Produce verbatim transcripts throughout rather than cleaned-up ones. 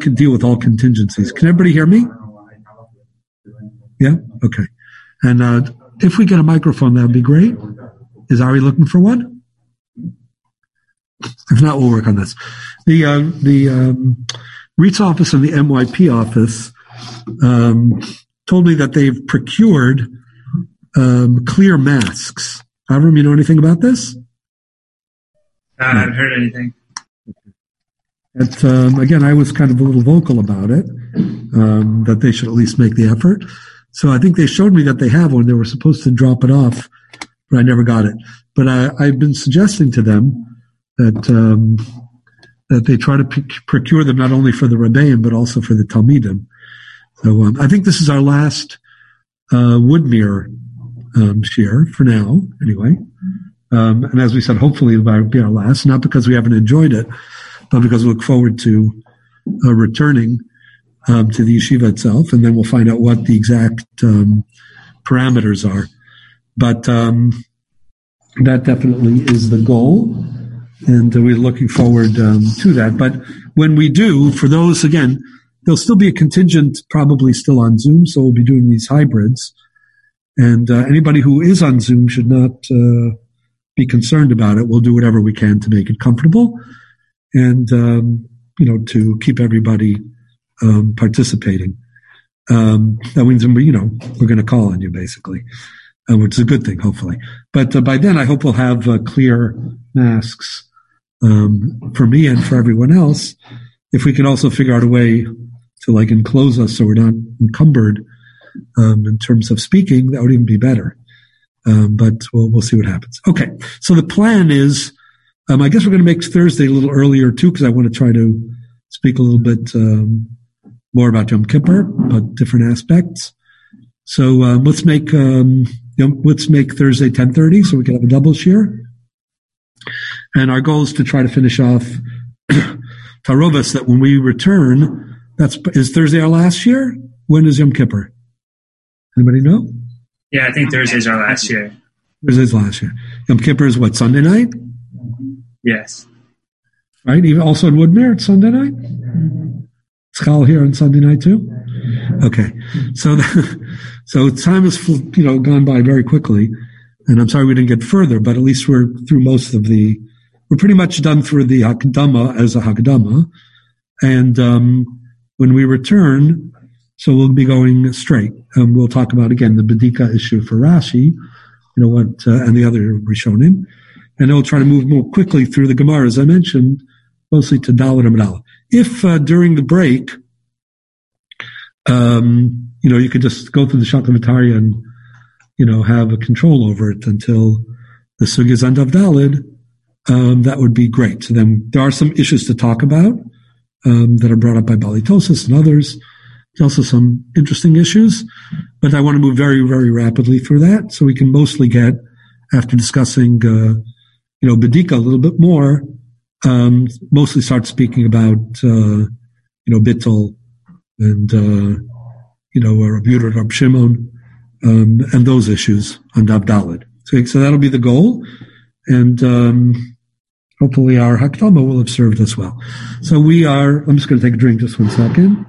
can deal with all contingencies. Can everybody hear me? Yeah? Okay. And uh, if we get a microphone, that would be great. Is Ari looking for one? If not, we'll work on this. The uh, the um, REIT's office and the M Y P office um, told me that they've procured um, clear masks. Avram, you know anything about this? Uh, I haven't heard anything. And, um, again, I was kind of a little vocal about it, um, that they should at least make the effort. So I think they showed me that they have one. They were supposed to drop it off, but I never got it. But I, I've been suggesting to them that um, that they try to p- procure them not only for the Rebbeim, but also for the Talmidim. So um, I think this is our last uh, Woodmere um, share for now, anyway. Um, and as we said, hopefully it will be our last, not because we haven't enjoyed it, but because we look forward to uh, returning um, to the yeshiva itself, and then we'll find out what the exact um, parameters are. But um, that definitely is the goal, and uh, we're looking forward um, to that. But when we do, for those, again, there'll still be a contingent probably still on Zoom, so we'll be doing these hybrids. And uh, anybody who is on Zoom should not uh, be concerned about it. We'll do whatever we can to make it comfortable and, um, you know, to keep everybody um, participating. Um, that means, you know, we're going to call on you, basically, uh, which is a good thing, hopefully. But uh, by then, I hope we'll have uh, clear masks um, for me and for everyone else. If we can also figure out a way to, like, enclose us so we're not encumbered um, in terms of speaking, that would even be better. Um, but we'll, we'll see what happens. Okay. So the plan is, um, I guess we're going to make Thursday a little earlier too, because I want to try to speak a little bit, um, more about Yom Kippur, about different aspects. So, um, let's make, um, let's make Thursday ten thirty so we can have a double share. And our goal is to try to finish off Tarovas, that when we return, that's, is Thursday our last year? When is Yom Kippur? Anybody know? Yeah, I think Thursday's our last year. Thursday's last year. Yom Kippur is what, Sunday night? Yes. Right? Even also in Woodmere, it's Sunday night? Schal here on Sunday night too? Okay. So, the, so time has, you know, gone by very quickly, and I'm sorry we didn't get further, but at least we're through most of the, we're pretty much done through the Hakdama as a Hakdama, and um, when we return, so we'll be going straight. Um, we'll talk about, again, the Bedika issue for Rashi, you know, what, uh, and the other Rishonim. And then we'll try to move more quickly through the Gemara, as I mentioned, mostly to Dalet and Dalet. If, uh, during the break, um, you know, you could just go through the Shakavatari and, you know, have a control over it until the Sugya End of Dalet, um, that would be great. So then there are some issues to talk about, um, that are brought up by Balitosis and others. There's also some interesting issues, but I want to move very, very rapidly through that so we can mostly get, after discussing, uh, you know, Bedika a little bit more, um, mostly start speaking about, uh, you know, Bittul and, uh, you know, Rabbi Yehuda, Rabbi Shimon, um, and those issues on Daf Dalet. So, so that'll be the goal, and um, hopefully our Hakdama will have served us well. So we are, I'm just going to take a drink just one second.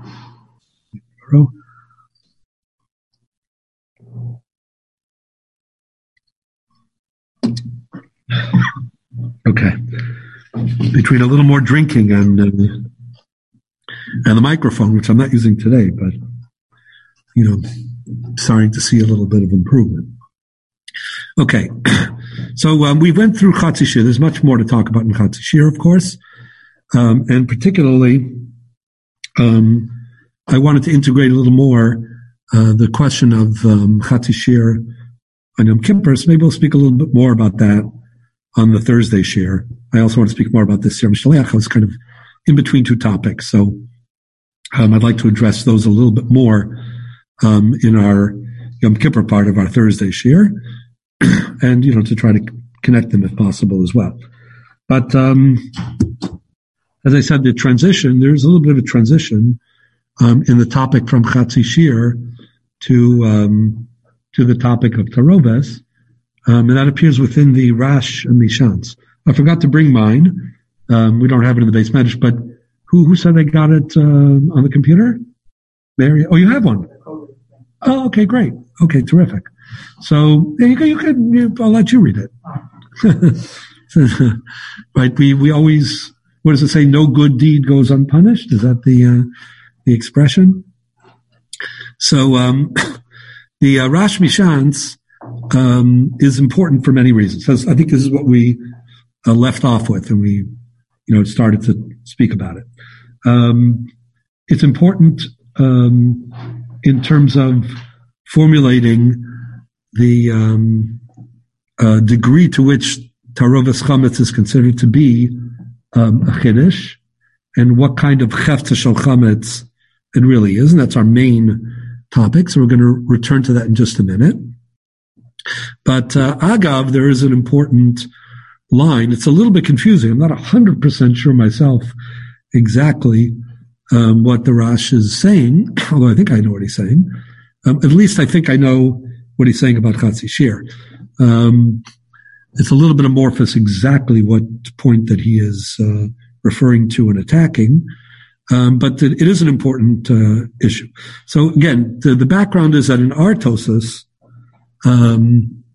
Okay. Between a little more drinking and uh, and the microphone, which I'm not using today, but you know, starting to see a little bit of improvement. Okay, so um, we went through Chatzi Shir. There's much more to talk about in Chatzi Shir, of course, um, and particularly, um, I wanted to integrate a little more uh, the question of um, Chatzi Shir on Yom Kippur. So maybe we'll speak a little bit more about that on the Thursday share. I also want to speak more about this Yom Shaliach. I was kind of in between two topics, so um, I'd like to address those a little bit more um, in our Yom Kippur part of our Thursday share, and you know, to try to connect them if possible as well. But um, as I said, the transition, there's a little bit of a transition um, in the topic from Chatzi Shir to um, to the topic of Taroves. Um, and that appears within the Rash and the Shans. I forgot to bring mine. Um, we don't have it in the base medrash, but Who who said they got it uh, on the computer? Mary. Oh, you have one. Oh, okay, great. Okay, terrific. So yeah, you can. You can you, I'll let you read it. Right. We we always. What does it say? No good deed goes unpunished. Is that the uh, the expression? So um, the uh, Rosh Mishans um, is important for many reasons. So I think this is what we uh, left off with, and we, you know, started to speak about it. Um, it's important um, in terms of formulating the um, uh, degree to which Taroves Chametz is considered to be um, a Chiddush, and what kind of Hefta Shel Chametz it really is, and that's our main topic. So we're going to return to that in just a minute. But uh, Agav, there is an important line. It's a little bit confusing. I'm not one hundred percent sure myself exactly um, what the Rosh is saying, although I think I know what he's saying. Um, at least I think I know what he's saying about Chatzi Shir. Um, it's a little bit amorphous exactly what point that he is uh, referring to and attacking. Um, but it is an important uh, issue. So again, the, the background is that in our Tosas, um,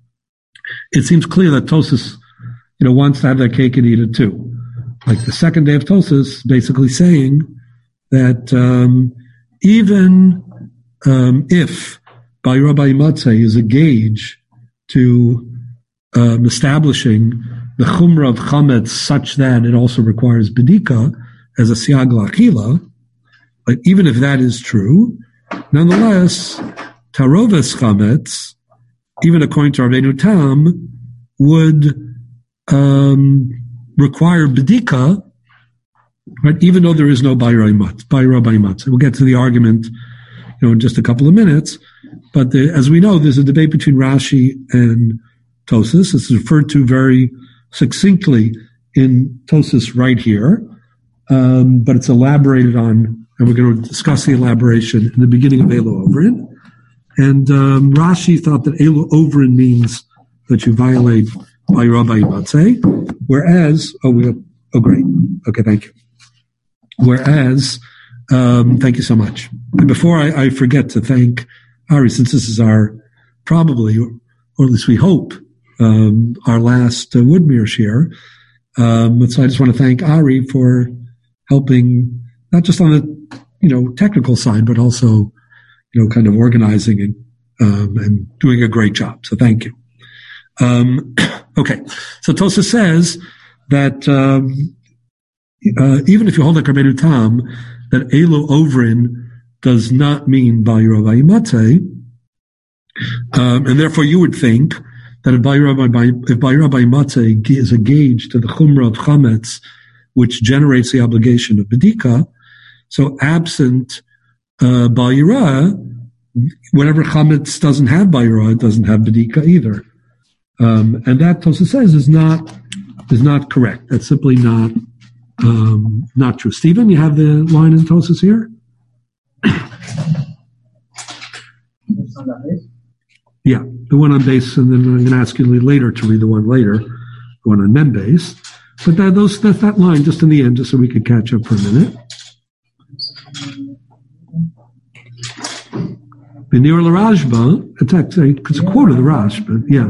it seems clear that Tosas, you know, wants to have that cake and eat it too. Like the second day of Tosas, basically saying that um, even um, if by Rabbi Matzeh is a gauge to um, establishing the chumrah of chametz such that it also requires bedika as a siag la'achila, but even if that is true, nonetheless, taroves chametz, even according to Rabbeinu Tam, would um, require bedika, right? Even though there is no bayra b'matz. We'll get to the argument, you know, in just a couple of minutes. But the, as we know, there's a debate between Rashi and Tosas. It's referred to very succinctly in Tosas right here. Um, but it's elaborated on, and we're going to discuss the elaboration in the beginning of Elo Overin. And um, Rashi thought that Elo Overin means that you violate by Rabbi Matzeh, whereas, oh, we, oh, great. Okay, thank you. Whereas, um, thank you so much. And before I, I forget to thank Ari, since this is our, probably, or at least we hope, um, our last uh, Woodmere share, um, so I just want to thank Ari for helping, not just on the, you know, technical side, but also, you know, kind of organizing and, um, and doing a great job. So thank you. Um, okay. So Tosa says that, um, uh, even if you hold like Rabbeinu Tam, that Elo Overin does not mean Bali Rabbi Matzeh, um, and therefore you would think that if Bali Rabbi, if Bali Rabbi Matzeh is a gauge to the Chumrah of Chametz, which generates the obligation of Bedika, so absent uh, Bayira, whenever Chametz doesn't have Bayira, it doesn't have Bedika either. Um, and that, Tosa says, is not is not correct. That's simply not um, not true. Stephen, you have the line in Tosas here? Yeah, the one on base, and then I'm going to ask you later to read the one later, the one on mem base. But that, those, that, that line just in the end, just so we could catch up for a minute. The Nir L'Rashba, it's actually, it's a quote of the Rash, but yeah.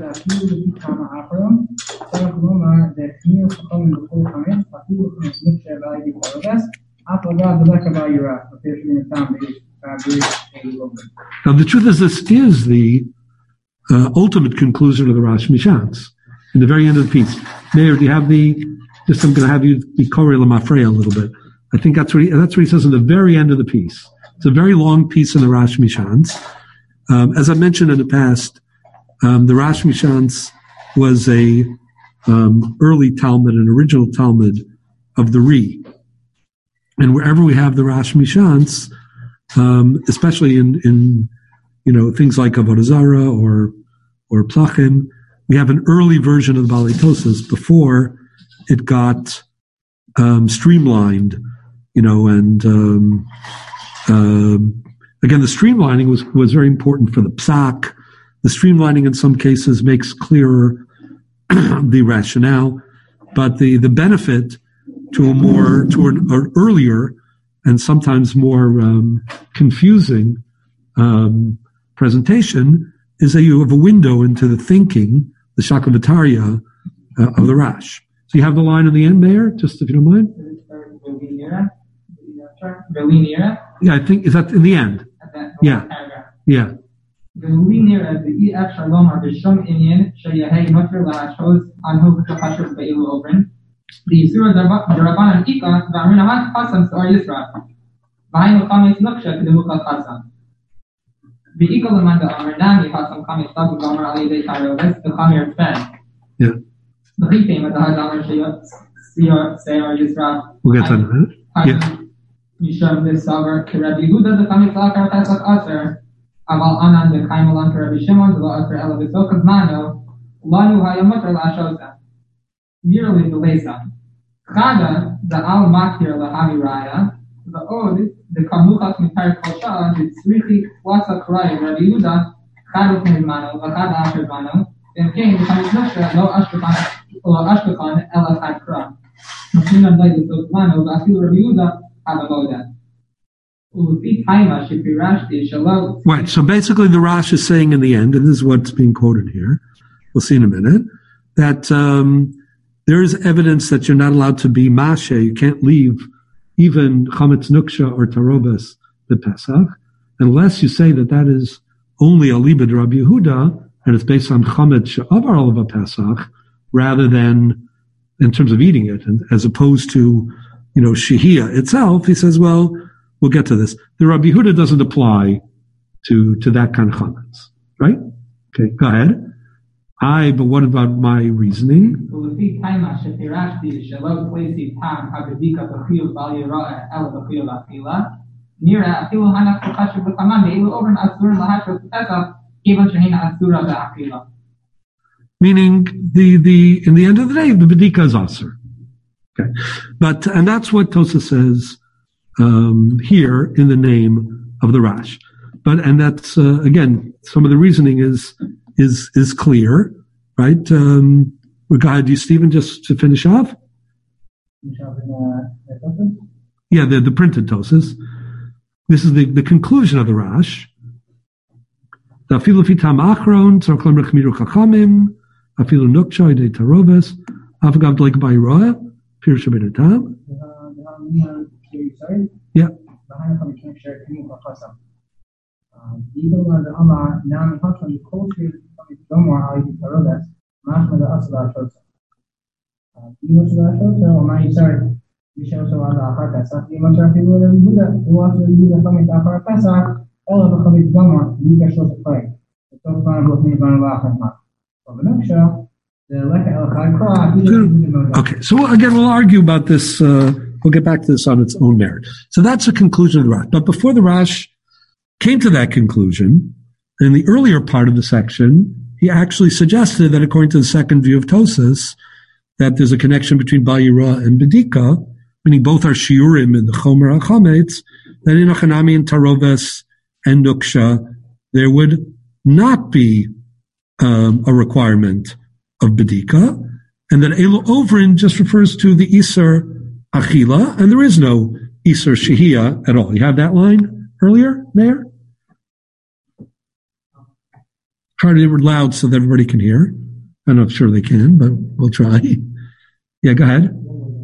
Now the truth is, this is the uh, ultimate conclusion of the Rosh Mishans. In the very end of the piece. Meir, do you have the, just I'm going to have you be Korei L'Mafreya a little bit. I think that's what he, that's what he says in the very end of the piece. It's a very long piece in the Rosh Mishans. Um, as I mentioned in the past, um, the Rosh Mishans was a um, early Talmud, an original Talmud of the Ri. And wherever we have the Rosh Mishans, um, especially in, in, you know, things like Avodah Zarah or, or Plachim, we have an early version of the Balei Tosas before it got um, streamlined, you know, and um, uh, again, the streamlining was, was very important for the Psak. The streamlining in some cases makes clearer the rationale, but the, the benefit to a more, to an, an earlier and sometimes more um, confusing um, presentation, is that you have a window into the thinking, the Shakavatariya uh, of the Rash. So you have the line in the end there, just if you don't mind. Yeah, I think, is that in the end? Yeah. Yeah. Yeah. We'll get to that. Yeah. Yisham this sover to Rabbi Yehuda the Kamei Tzlakar Pesach Aser Aval Anan the Kaimalan to Rabbi Shimon the Aser Ela V'Sokas Mano Lanu Hayamutar La'ashosa Merely the Leisa Chada the Al Makir Lahavi Raya the Od the Kamuchas Mitar Kosha the Tzrichi Wasa Karaya Rabbi Yehuda Chada Knev Mano V'Chada Asher Mano then came the Kamei Tzlakar Lo Ashkekan Lo Ashkekan Ela Chad Kra Machina Blay the Sokas Mano V'Afilu Rabbi Yehuda. Right, so basically the Rash is saying in the end, and this is what's being quoted here, we'll see in a minute, that um, there is evidence that you're not allowed to be Mashe, you can't leave even Chametz Nuksha or Tarobas the Pesach, unless you say that that is only a Libid Rabbi Yehuda, and it's based on Chametz She'avar Olav Pesach, rather than in terms of eating it, and as opposed to you know, Shehiyah itself, he says, well, we'll get to this. The Rabbi Yehuda doesn't apply to, to that kind of chametz, right? Okay, go ahead. I, but what about my reasoning? Meaning, the, the, in the end of the day, the Bedika is Aser. Okay, but and that's what Tosa says um, here in the name of the Rash. But and that's uh, again, some of the reasoning is is is clear, right? Um, regard you, Stephen, just to finish off. Yeah, the the printed Tosas. This is the, the conclusion of the Rash. The afilu fitam achron tzarklem rechmiru chachamim afilu nukcha idei tarobes afagav like bayroa. Pirush Tam. Yeah. Okay, so again, we'll argue about this. Uh, we'll get back to this on its own merit. So that's the conclusion of the Rash. But before the Rash came to that conclusion, in the earlier part of the section, he actually suggested that according to the second view of Tosas, that there's a connection between Bal Yirah and Bedika, meaning both are shiurim in the Chomer HaChametz, that in Achanami and Taroves and Nuksha, there would not be um, a requirement of Bedika, and that Elo Ovrin just refers to the Isser Achila, and there is no Isser Shehiyah at all. You have that line earlier, Mayor? Try to do it loud so that everybody can hear. I'm not sure they can, but we'll try. Yeah, go ahead.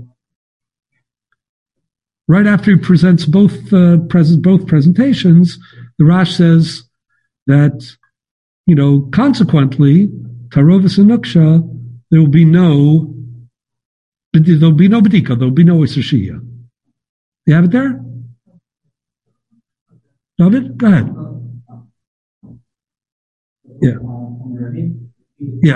Right after he presents both uh, present both presentations, the Rash says that, you know, consequently, Tarovis and Nuksha, there will be no, there'll be no Bedika, there'll be no Isser Shehiyah. You have it there? David? Go ahead. Yeah. Yeah.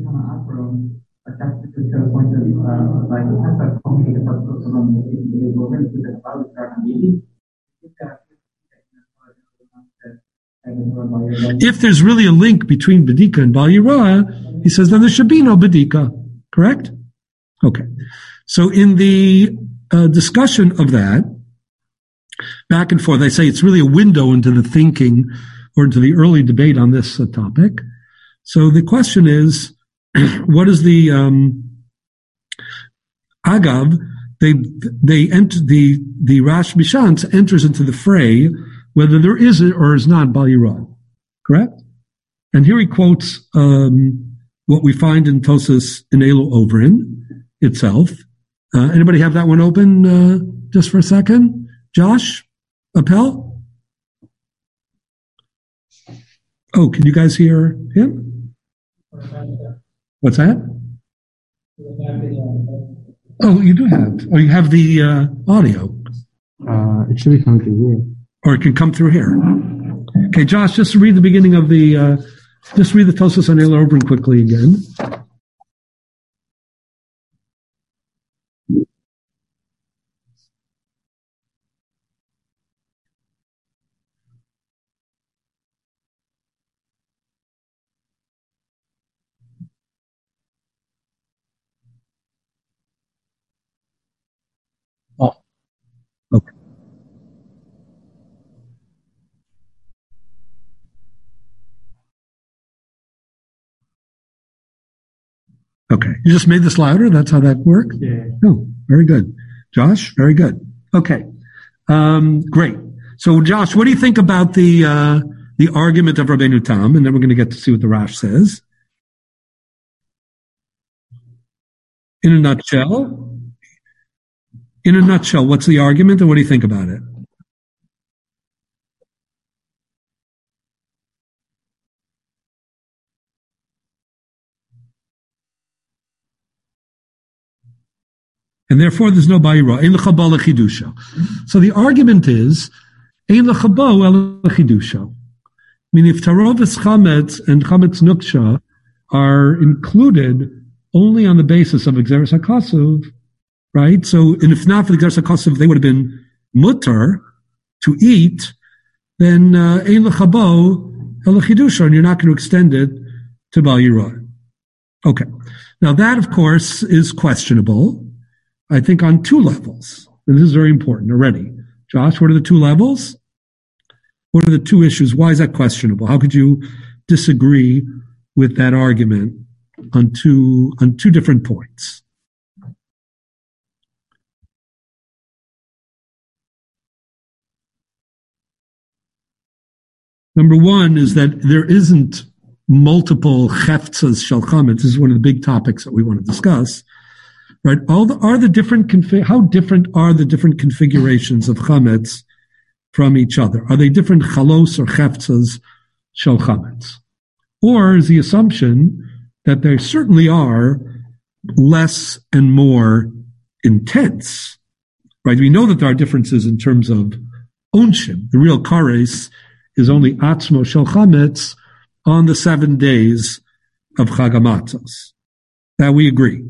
If there's really a link between Bedika and Bal Yirah, he says then there should be no Bedika. Correct? Okay. So in the uh, discussion of that, back and forth, I say it's really a window into the thinking or into the early debate on this uh, topic. So the question is, what is the um, Agav? they they enter the the Rash Mishans enters into the fray whether there is or is not Bal Yirah. Correct? And here he quotes um, what we find in Tosas in Elo Overin itself. Uh, anybody have that one open uh, just for a second? Josh? Appel? Oh, can you guys hear him? What's that? Oh, you do have. Oh, you have the uh, audio. Uh, it should be coming through here. Or it can come through here. Okay, Josh, just read the beginning of the, uh, just read the Tosas on El Oberon quickly again. Oh, okay. Okay. You just made this louder? That's how that works? Yeah. Oh, very good. Josh, very good. Okay. Um, great. So, Josh, what do you think about the uh, the argument of Rabbeinu Tam? And then we're going to get to see what the Rash says. In a nutshell, in a nutshell, what's the argument and what do you think about it? And therefore, there's no Ba'ira. Ein l'chaba l'chidusha. So the argument is, Ein l'chaba l'chidusha. Meaning, if Tarovis Chametz and Chametz Nuksha are included only on the basis of Exeris HaKasuv, right? So, and if not for the Exeris HaKasuv, they would have been mutter to eat, then Ein l'chaba l'chidusha, and you're not going to extend it to Ba'ira. Okay. Now that, of course, is questionable. I think on two levels. And this is very important already. Josh, what are the two levels? What are the two issues? Why is that questionable? How could you disagree with that argument on two, on two different points? Number one is that there isn't multiple cheftzas shel chametz. This is one of the big topics that we want to discuss. Right? All the, are the different, confi- how different are the different configurations of chametz from each other? Are they different chalos or cheftzas shel chametz? Or is the assumption that they certainly are less and more intense? Right? We know that there are differences in terms of onshim. The real kares is only atzmo shel chametz on the seven days of Chag HaMatzos. That we agree.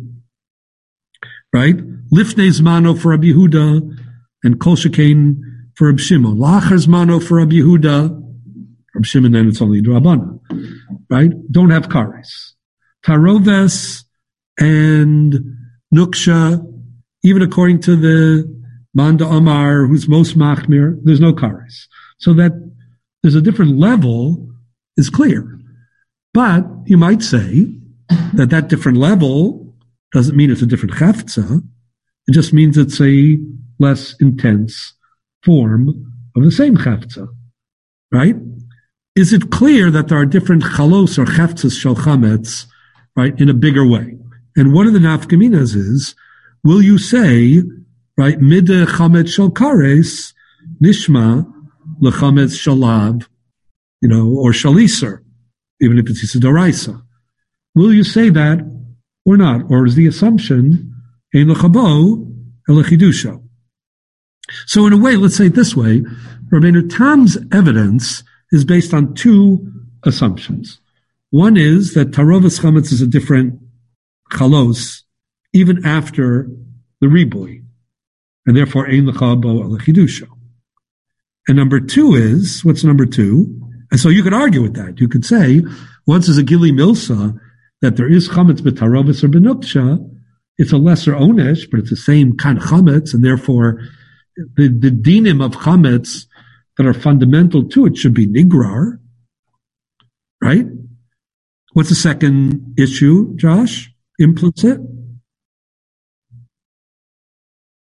Right? Lifnei Zmano for Rabbi Yehuda and Kol Shekain for Rabbi Shimon. Lachar Zmano for Rabbi Yehuda. Rabbi Shimon, then it's only Drabana. Right? Don't have kares. Taroves and Nuksha, even according to the Manda Amar, who's most machmir, there's no kares. So that there's a different level is clear. But you might say that that different level doesn't mean it's a different chefza. It just means it's a less intense form of the same chefza, right? Is it clear that there are different chalos or cheftzas shel chametz, right, in a bigger way? And one of the nafkaminas is, will you say, right, mideh chametz shel kares, nishma lechametz shalav, you know, or shaliser, even if it's Yisrael. Will you say that or not? Or is the assumption ein l'chabo elachidusha? So in a way, let's say it this way, Rabbeinu Tam's evidence is based on two assumptions. One is that Tarovas Chametz is a different chalos even after the ribui, and therefore ein l'chabo elachidusha. And number two is, what's number two? And so you could argue with that. You could say, once there's a gili milsa, that there is chametz b'tarovis or b'nuksha, it's a lesser onesh, but it's the same kind of chametz, and therefore the, the dinim of chametz that are fundamental to it should be nigrar, right? What's the second issue, Josh? Implicit?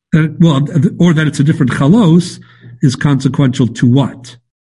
That, well, or that it's a different chalos is consequential to what?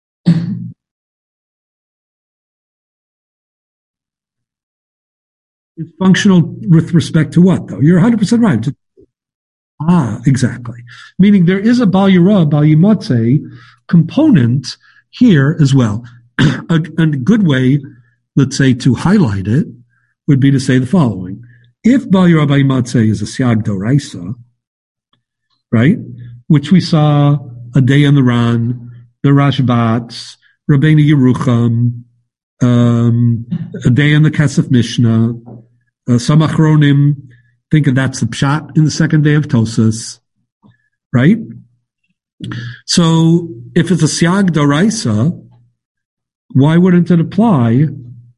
It's functional with respect to what, though? You're one hundred percent right. Ah, exactly. Meaning there is a Bal Yira, Bal Yimotze component here as well. a, a good way, let's say, to highlight it would be to say the following. If Bal Yira, Bal Yimotze is a Siag Doraisa, right, which we saw a day on the Ran, the Rashbats, Rabbeinu Yerucham, um, a day in the Kesef Mishnah, uh, some Achronim think that that's the pshat in the second day of Tosas, right? So if it's a siag daraisa, why wouldn't it apply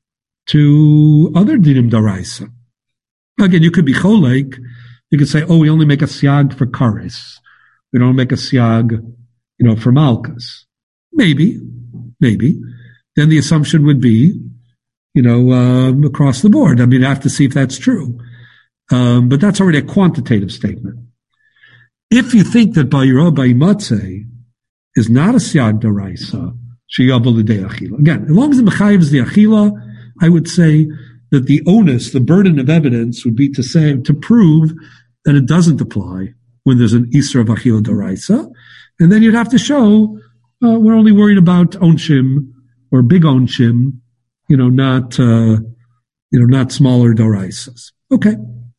to other dinim daraisa? Again, you could be cholek. You could say, oh, we only make a siag for kares. We don't make a siag, you know, for malkas. Maybe, maybe. Then the assumption would be, you know, um, across the board. I mean, I have to see if that's true. Um, but that's already a quantitative statement. If you think that Bayira Bayimatze is not a Siag Daraisa, Sheyabal L'dei Achila. Again, as long as the Mechayiv is the Achila, I would say that the onus, the burden of evidence would be to say, to prove that it doesn't apply when there's an Isra of Achila Daraisa. And then you'd have to show, uh, we're only worried about Onshim or big Onshim, you know, not, uh, you know, not smaller Daraisas. Okay.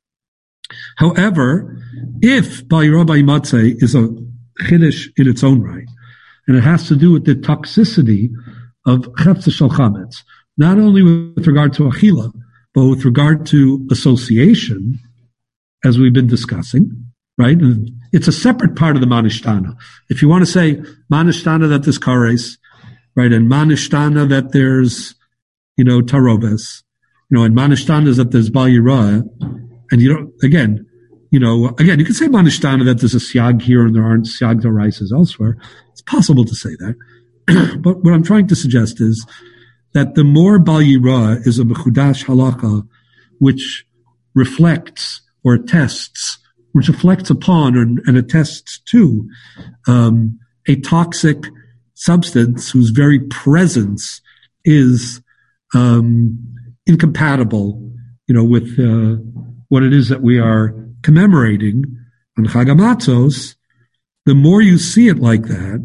However, if Bayira Bayimatze is a chiddush in its own right, and it has to do with the toxicity of chefza shel chametz, not only with regard to achila, but with regard to association, as we've been discussing, right? And it's a separate part of the manishtana. If you want to say manishtana that there's kares, right, and manishtana that there's, you know, tarobes, you know, and manishtana that there's Bayira, and you don't, again, you know, again, you can say manishtana that there's a siag here and there aren't siag daraisas elsewhere. It's possible to say that. But what I'm trying to suggest is that the more Bal Yira is a mechudash halakha, which reflects or attests, which reflects upon and, and attests to um, a toxic substance whose very presence is um, incompatible, you know, with uh, what it is that we are commemorating on Chag HaMatzos. The more you see it like that,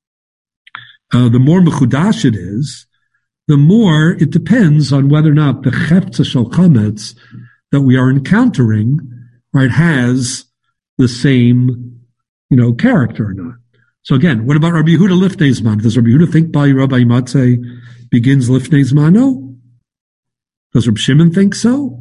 uh, the more mechudash it is, the more it depends on whether or not the chefza shel chametz that we are encountering, right, has the same, you know, character or not. So again, what about Rabbi Yehuda Lifnei Zman? Does Rabbi Yehuda think by Rabbi Yimatze begins Lifnei Zmano? Does Rabbi Shimon think so?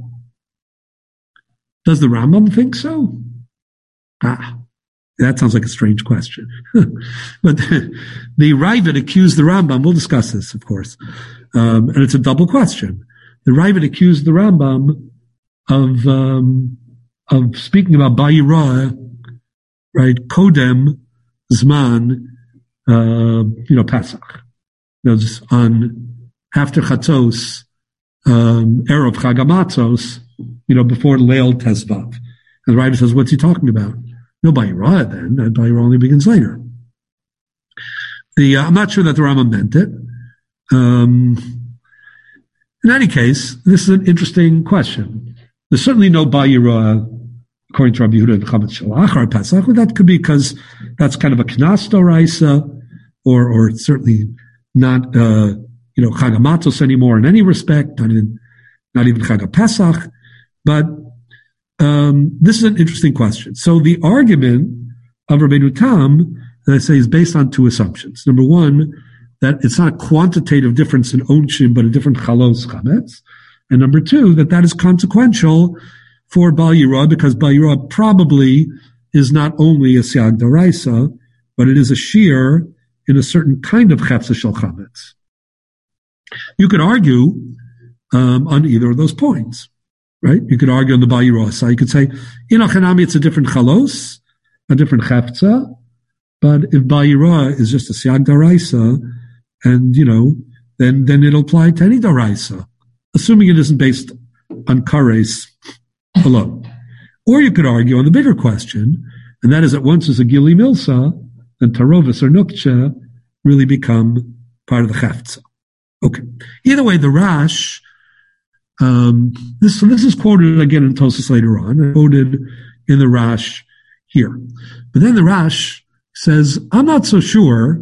Does the Rambam think so? Ah, that sounds like a strange question. But the, the Ravid accused the Rambam. We'll discuss this, of course. Um, and it's a double question. The Ravid accused the Rambam of, um, of speaking about Bayira, right? Kodem, Zman, uh, you know, Pesach. You know, just on, after Chatzos, um, Erev Chag HaMatzos, you know, before Leil Tezvav. And the Ravid says, what's he talking about? No, Bayira then. Bayira only begins later. The, uh, I'm not sure that the Rambam meant it. Um, in any case, this is an interesting question. There's certainly no Bayira, according to Rabbi Yehuda, in Chametz Shalach or Pesach. Well, that could be because that's kind of a Knas Doraisa, or, or it's certainly not, uh, you know, Chag HaMatzos anymore in any respect, not even, not even Chag HaPesach. But um, this is an interesting question. So the argument of Rabbeinu Tam, that I say, is based on two assumptions. Number one, that it's not a quantitative difference in onshim, but a different chalos chametz. And number two, that that is consequential for Bal Yira, because Bal Yira probably is not only a siag daraisa, but it is a shear in a certain kind of chefza shel chametz. You could argue um, on either of those points. Right? You could argue on the Bayira side. You could say, in Achanami, it's a different chalos, a different chefza. But if Bayira is just a siag daraisa, and, you know, then, then it'll apply to any daraisa, assuming it isn't based on kares alone. Or you could argue on the bigger question, And that is that once there's a Gili Milsa, then Tarovis or Nukcha really become part of the Chaftza. Okay. Either way, the Rash, um, this, so this is quoted again in Tosas later on, quoted in the Rash here. But then the Rash says, I'm not so sure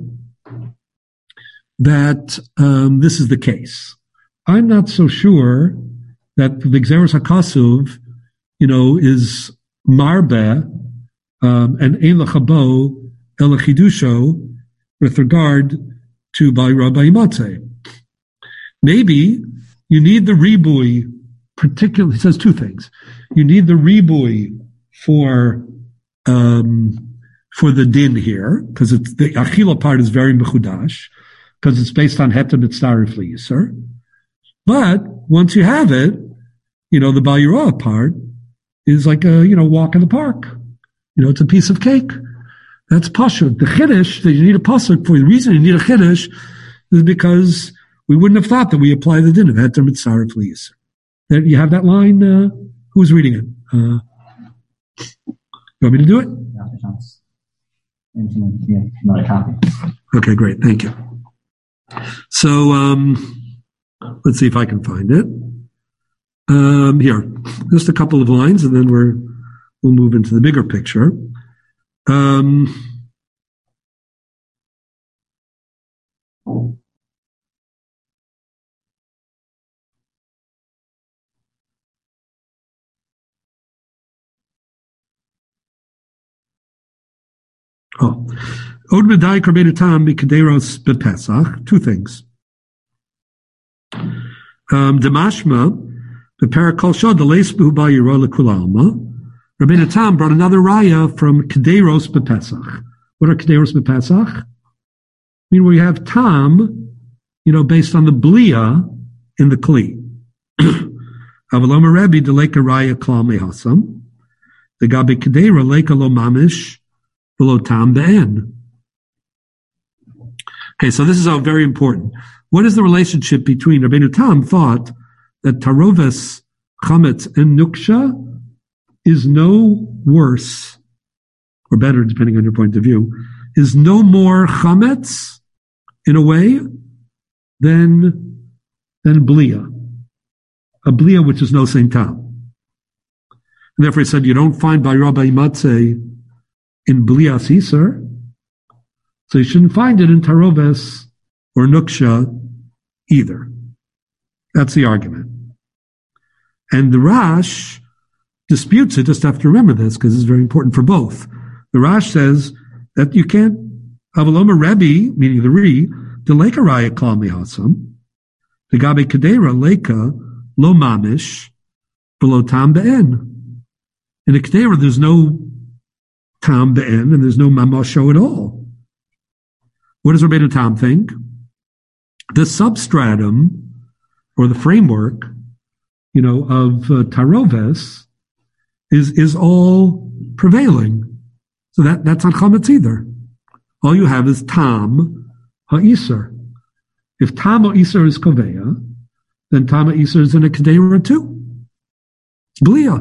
that um, this is the case. I'm not so sure that the Gzeros HaKasuv, you know, is marbe um, and ein lachabo el chidusho with regard to Bayra Bayimatze. Maybe you need the ribui, particularly, it says two things. You need the ribui for um, for the din here, because it's the achila part is very mechudash, because it's based on heta mitzarif liyiser. But once you have it, you know, the Bayirah part is like a, you know, walk in the park. You know, it's a piece of cake. That's pashut. The chiddush that you need a pasuk for, the reason you need a chiddush is because we wouldn't have thought that we apply the din of heter mitzarif liyiser. There, you have that line, uh, who's reading it? Uh, you want me to do it? Not a copy. Okay, great. Thank you. So, um, let's see if I can find it. Um, here, just a couple of lines, and then we're we'll move into the bigger picture. Um, oh, Od Medai Karbeinu Tam B'Kederos B'Pesach. Two things. Um, Demashma, the Parakol Shod, the Leis B'Huba Yiro L'Kulalma. Rabbeinu Tam brought another raya from Kederos B'Pesach. What are Kederos B'Pesach? I mean, we have Tam, you know, based on the Blia in the Kli. Avaloma Rebbe, the Leka Raya Klal Mehasam. The Gabi Kedera, Leka Lo Mamish, Below Tam Be'en. Okay, so this is all very important. What is the relationship between Rabbeinu Tam thought that Taroves, Chametz, and Nuksha is no worse, or better, depending on your point of view, is no more Chametz, in a way, than, than Blia. A Blia which is no same Tam. And therefore he said, you don't find by Rabbi Matze in Blias Iser, so you shouldn't find it in Taroves or Nuksha either. That's the argument. And the Rash disputes it. Just have to remember this because it's very important for both. The Rash says that you can't, Avaloma Rebbe, meaning the Re, the Leka Raya Klal Mehasam, the Gabe Kedera Leka Lo Mamish, below Tam Be'en. In the Kedera, there's no Tam Be'en and there's no Mamasho at all. What does Rabbeinu Tam think? The substratum, or the framework, you know, of uh, Taroves is, is all prevailing. So that, that's not Chametz either. All you have is Tam HaIser. If Tam HaIser is Koveya, then Tam HaIser is in a Kedera too. It's Blia.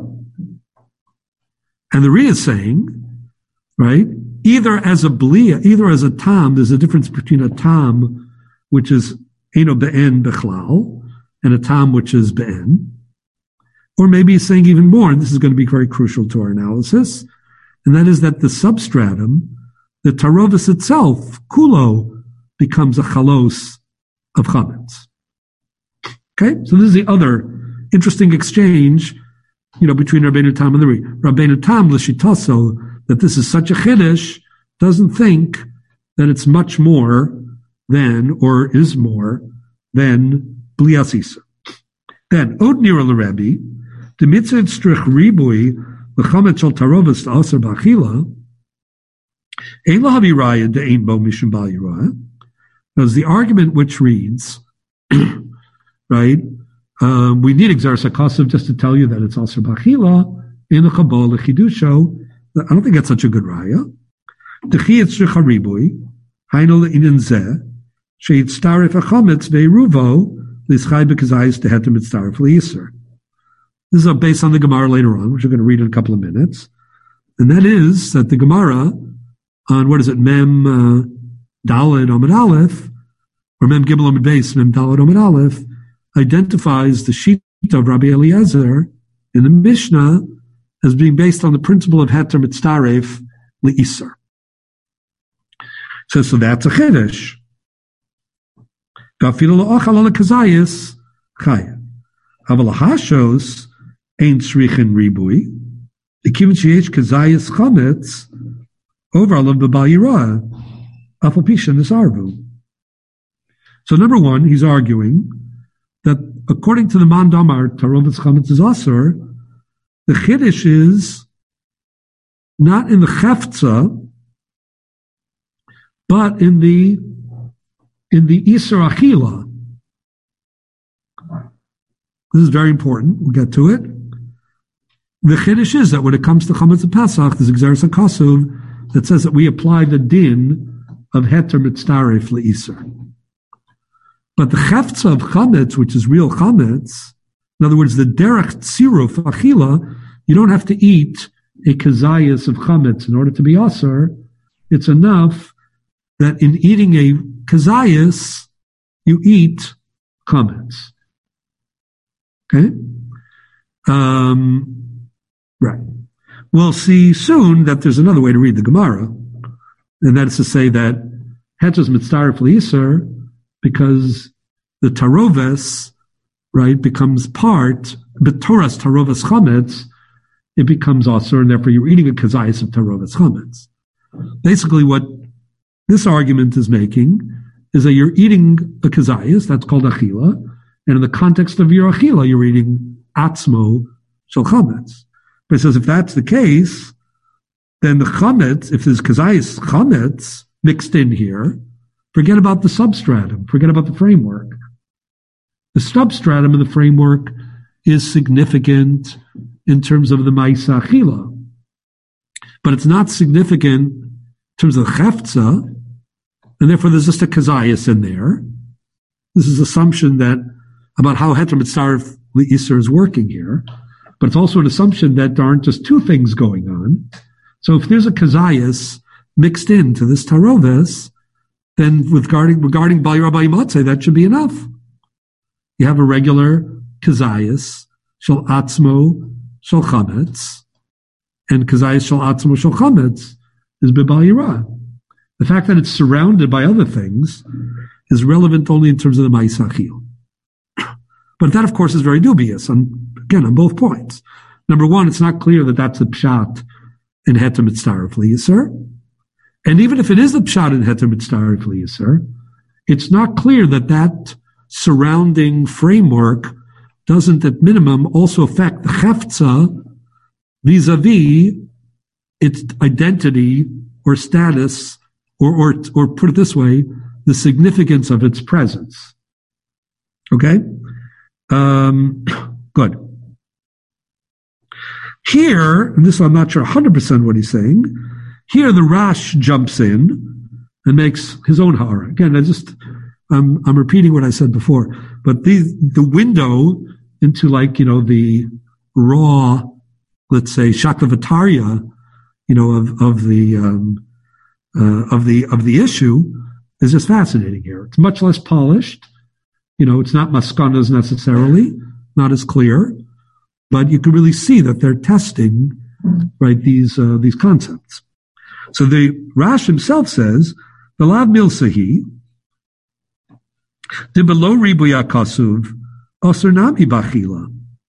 And the Re is saying, right, either as a Blia, either as a Tam, there's a difference between a Tam, which is Eino Be'en Bechlal, and a Tam, which is Be'en. Or maybe he's saying even more, and this is going to be very crucial to our analysis, and that is that the substratum, the Tarovis itself, Kulo, becomes a Chalos of Chametz. Okay? So this is the other interesting exchange, you know, between Rabbeinu Tam and the Re. Rabbeinu Tam, L'shitaso, that this is such a Chiddush, doesn't think that it's much more than, or is more than, Blias Iser. Then, Od Nira L'Rebbe, the Mitzvah Strich Ribui, L'chamet Shal Tarovis Aser B'Achila, Ein Lahavi Raya De'ein Bo Mishum Bal Yirah, because the argument which reads, right, um, we need Gzeros HaKasuv just to tell you that it's Aser B'Achila, in the Chabal L'Chidusho. I don't think that's such a good raya. T'chi Strich Ribui, Hainu L'Inin Zeh, She'it Starif HaChametz Ve'eruvo, L'Ischai B'Kazayis Tehetem Mitztarif L'Yisr. This is based on the Gemara later on, which we're going to read in a couple of minutes. And that is that the Gemara on, what is it, Mem uh, Daled Amud Aleph, or Mem Gimel Amud Beis, Mem Daled Amud Aleph, identifies the sheet of Rabbi Eliezer in the Mishnah as being based on the principle of Heter Mitzaref L'Iser. So, so that's a Chiddush. Gafil L'Ochal Ala Kazayis Chaya. Aval Hashos Ein Tzrichin Ribui. Ekivin Sheyesh Kazayis Chametz over Alav B'Bal Yirah Afal Pisha Nisarvu. So number one, he's arguing that according to the Mandamar, Tarovetz Chametz is Asur. The Chiddush is not in the Chefza, but in the in the Isser Achila. This is very important. We'll get to it. The Chiddush is that when it comes to Chametz and Pesach, there's Gzeres HaKasuv that says that we apply the din of Heter Mitzaref L'Isser. But the Chefza of Chametz, which is real Chametz, in other words, the derech tziruf achila, you don't have to eat a kazayas of chametz in order to be asur. It's enough that in eating a kazayas, you eat chametz. Okay? Um, right. We'll see soon that there's another way to read the Gemara, and that is to say that heter mitzaref l'Iser, because the taroves, right, becomes part, but Torah's tarovas chametz, it becomes asur, and therefore you're eating a kazayas of tarovas chametz. Basically, what this argument is making is that you're eating a kazayas, that's called achila, and in the context of your achila, you're eating atzmo shel chametz. But it says if that's the case, then the chametz, if there's kazayas chametz mixed in here, forget about the substratum, forget about the framework. The substratum of the framework is significant in terms of the Ma'isa Achila, but it's not significant in terms of the Chefza, and therefore there's just a Kazayas in there. This is assumption that about how Heter Mitzaref L'Iser is working here, but it's also an assumption that there aren't just two things going on. So if there's a Kazayas mixed into this Taroves, then with regarding, regarding Bal Yirah Bal Yimatzeh, that should be enough. You have a regular kazayas shel atzmo shel chametz, and kazayas shel atzmo shel chametz is b'bal yirah. The fact that it's surrounded by other things is relevant only in terms of the ma'isa achil. But that, of course, is very dubious. On, again, on both points. Number one, it's not clear that that's the pshat in Heter Mitzaref L'Iser, and even if it is the pshat in Heter Mitzaref L'Iser, it's not clear that that surrounding framework doesn't at minimum also affect the Chefza vis-a-vis its identity or status, or, or, or put it this way, the significance of its presence. Okay? Um, good. Here, and this I'm not sure one hundred percent what he's saying, here the Rash jumps in and makes his own ha'ara. Again, I just... I'm, I'm repeating what I said before, but the, the window into, like, you know, the raw, let's say, shaklavataria, you know, of, of the, um, uh, of the, of the issue is just fascinating here. It's much less polished. You know, it's not maskanas necessarily, not as clear, but you can really see that they're testing, right, these, uh, these concepts. So the Rash himself says, the lav milsahi, the below ribuya kasuv, osur nami bachila.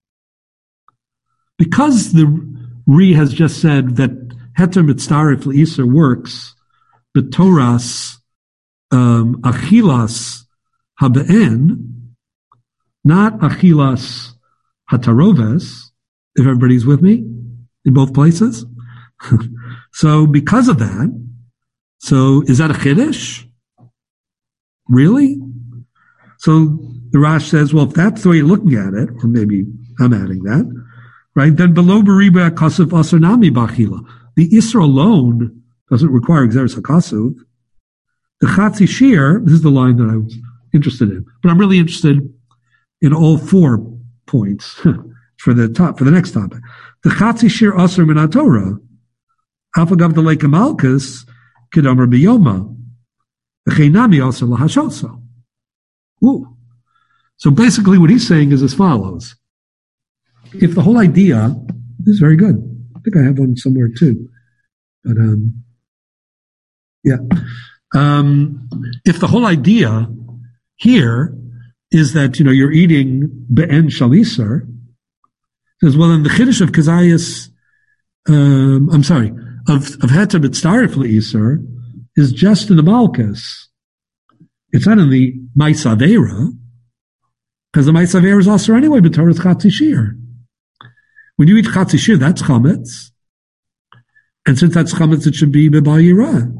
Because the Ri has just said that Heter Mitzaref L'Iser works, the Torah's um, achilas habe'en, not achilas hataroves, if everybody's with me, in both places. So because of that, so is that a chiddush? Really? So the Rash says, well, if that's the way you're looking at it, or maybe I'm adding that, right, then below Beriba Kasuf Asernami Bachila. The Isra alone doesn't require Xeris HaKasuv. The Chatzi Shir, this is the line that I was interested in, but I'm really interested in all four points for the top, for the next topic. The Chatzi Shir Asr Min HaTorah, Afagav the Lake Malchus, Kedamar Biyoma. The Chainami also Lahashoso. Ooh. So basically what he's saying is as follows. If the whole idea, this is very good. I think I have one somewhere too. But, um, yeah. Um, if the whole idea here is that, you know, you're eating be'en shalisar, says, well, in the Chiddush of Kazayas, um, I'm sorry, of, of Heter B'tzarif L'Isar, is just in the Malchus. It's not in the Maisavera, because the Maisavera is also anyway, but Torah is Chatzishir. When you eat Chatzishir, that's Chametz. And since that's Chametz, it should be B'Bal Yirah.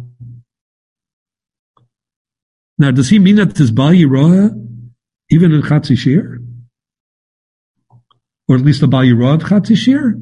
Now, does he mean that there's Bal Yirah even in Chatzishir? Or at least the Bal Yirah of Chatzishir?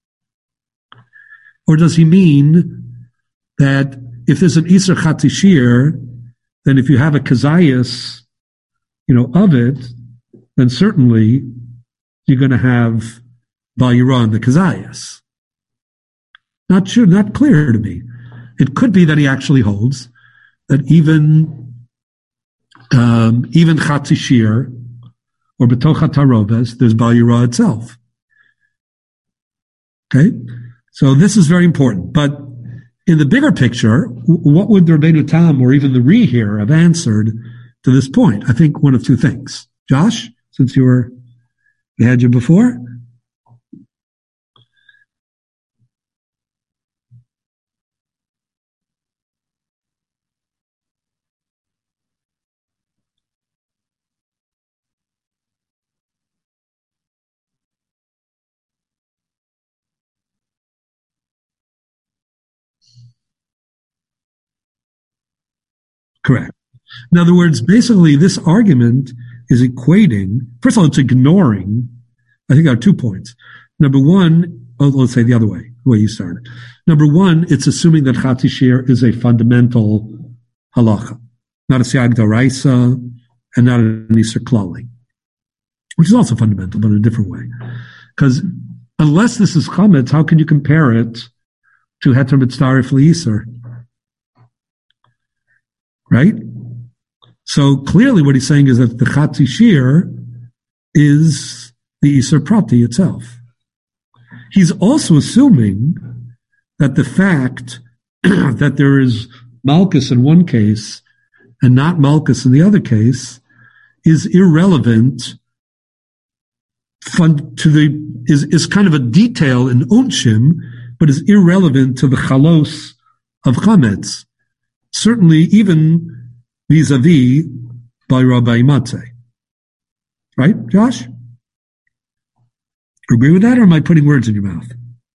Or does he mean that if there's an Isser Chatzishir, then if you have a Kazayas, you know, of it, then certainly you're going to have Bal Yirah in the Kazayas. Not sure, not clear to me. It could be that he actually holds that even um, even Chatzishir or B'tocha Taroves, there's Bal Yirah itself. Okay? So this is very important. But in the bigger picture, what would the Rabbeinu Tam or even the Re here have answered to this point? I think one of two things. Josh, since you were, we had you before. Correct. In other words, basically this argument is equating, first of all, it's ignoring, I think there are two points. Number one, oh, let's say the other way, the way you started. Number one, it's assuming that Chatzishir is a fundamental halacha, not a Siag D'Oraisa, and not an Isser Klali, which is also fundamental, but in a different way. Because unless this is Chametz, how can you compare it to Heter B'tzarif L'Isser? Right? So clearly what he's saying is that the Chatzishir is the Isser Prati itself. He's also assuming that the fact that there is Malchus in one case and not Malchus in the other case is irrelevant fun, to the, is, is kind of a detail in Unshim, but is irrelevant to the Chalos of Chametz. Certainly, even vis-a-vis by Rabbi Matzeh. Right, Josh? Agree with that, or am I putting words in your mouth?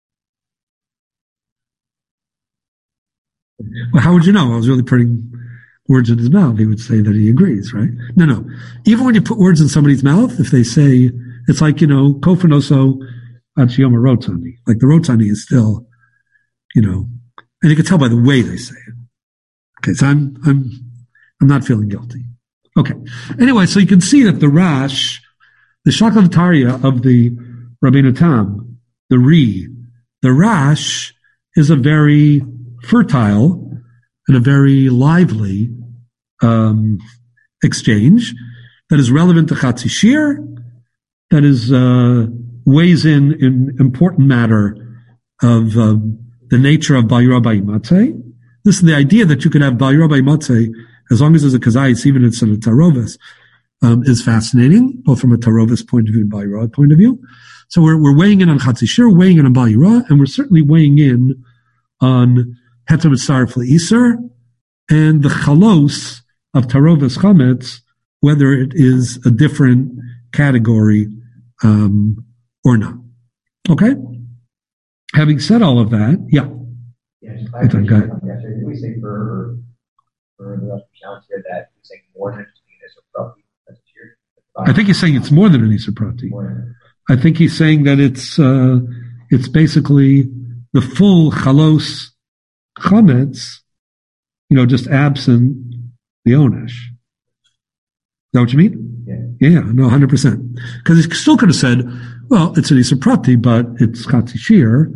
Well, how would you know? I was really putting words in his mouth. He would say that he agrees, right? No, no. Even when you put words in somebody's mouth, if they say, it's like, you know, Kofanoso Achiyama Rotani. Like the Rotani is still, you know, and you can tell by the way they say it. Okay, so I'm I'm I'm not feeling guilty. Okay. Anyway, so you can see that the Rash, the Shaklavataria of the Rabbeinu Tam, the Re, the Rash is a very fertile and a very lively um, exchange that is relevant to Chatzishir, that is uh, weighs in in important matter of um, the nature of Bal Yirah B'Ai Matzeh. This is the idea that you could have Bal Yirah B'Ai Matzeh as long as there's a Kazayis, even if it's a Tarovis, um, is fascinating, both from a Tarovis point of view and Bal Yirah point of view. So we're, we're weighing in on Chatzishir, weighing in on Bal Yirah, and we're certainly weighing in on Heter B'tzarif L'Isar and the Chalos of Tarovis Chametz, whether it is a different category um, or not. Okay? Having said all of that, yeah. Yeah, just I think did we say for for the rest of the challenge here that he's saying more than just being Isser Prati? That's here. I think he's saying it's more than an Isser Prati. I think he's saying that it's uh, it's basically the full Chalos Chametz, you know, just absent the Onesh. Is that what you mean? Yeah. Yeah, no, one hundred percent. Because he still could have said, well, it's an Isser Prati, but it's Chatzishir,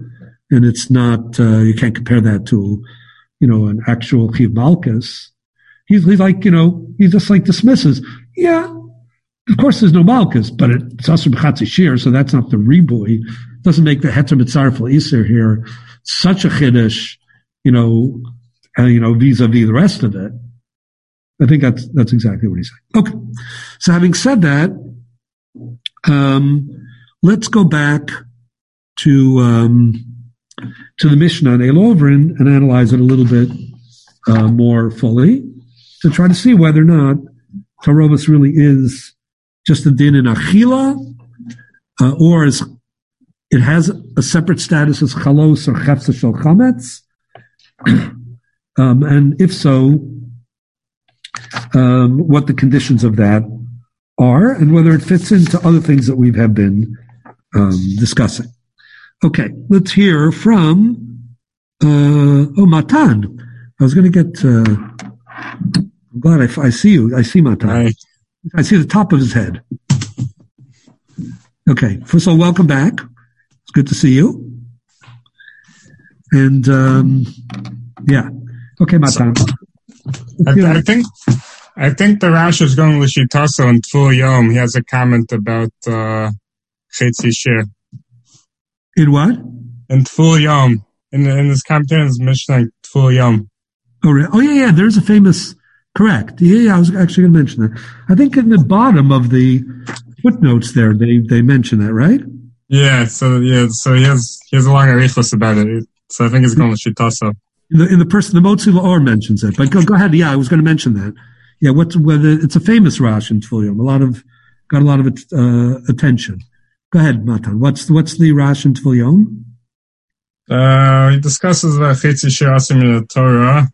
and it's not, uh, you can't compare that to, you know, an actual Chiv Malkus. He's, he's like, you know, he just like dismisses. Yeah, of course there's no Malkus, but it's also B'chatzi Shir, so that's not the ribui. Doesn't make the Heter Mitzaref L'Iser here such a Chiddush, you know, uh, you know, vis-a-vis the rest of it. I think that's, that's exactly what he's saying. Okay. So having said that, um, let's go back to, um, to the Mishnah on Eilovrin and analyze it a little bit, uh, more fully to try to see whether or not Tarovas really is just a din in Achila, uh, or is, it has a separate status as Chalos or Chefsa Shel Chametz. um, and if so, Um, what the conditions of that are, and whether it fits into other things that we have been um, discussing. Okay, let's hear from uh, oh Matan. I was going to get. Uh, I'm glad I, I see you. I see Matan. Hi. I see the top of his head. Okay, first of all, welcome back. It's good to see you. And um, yeah, okay, Matan. I, I think I think the Rash is going with Shitaso and Tful Yom. He has a comment about uh, Chetzi Shir. In what? In Tful Yom. In, in this commentary in his Mishnah, Tful Yom. Oh, really? Oh, yeah, yeah. There's a famous, correct. Yeah, yeah, I was actually going to mention that. I think in the bottom of the footnotes there, they, they mention that, right? Yeah, so yeah, so he has he has a long arichos about it. So I think he's going with Shitaso. In the, in the person, the Motzi La'or mentions it, but go, go ahead. Yeah, I was going to mention that. Yeah, what's whether it's a famous Rash in Tful Yom. A lot of got a lot of uh, attention. Go ahead, Matan. What's what's the Rash in Tful Yom? Uh, he discusses the Chetzi Shir Asim in the Torah.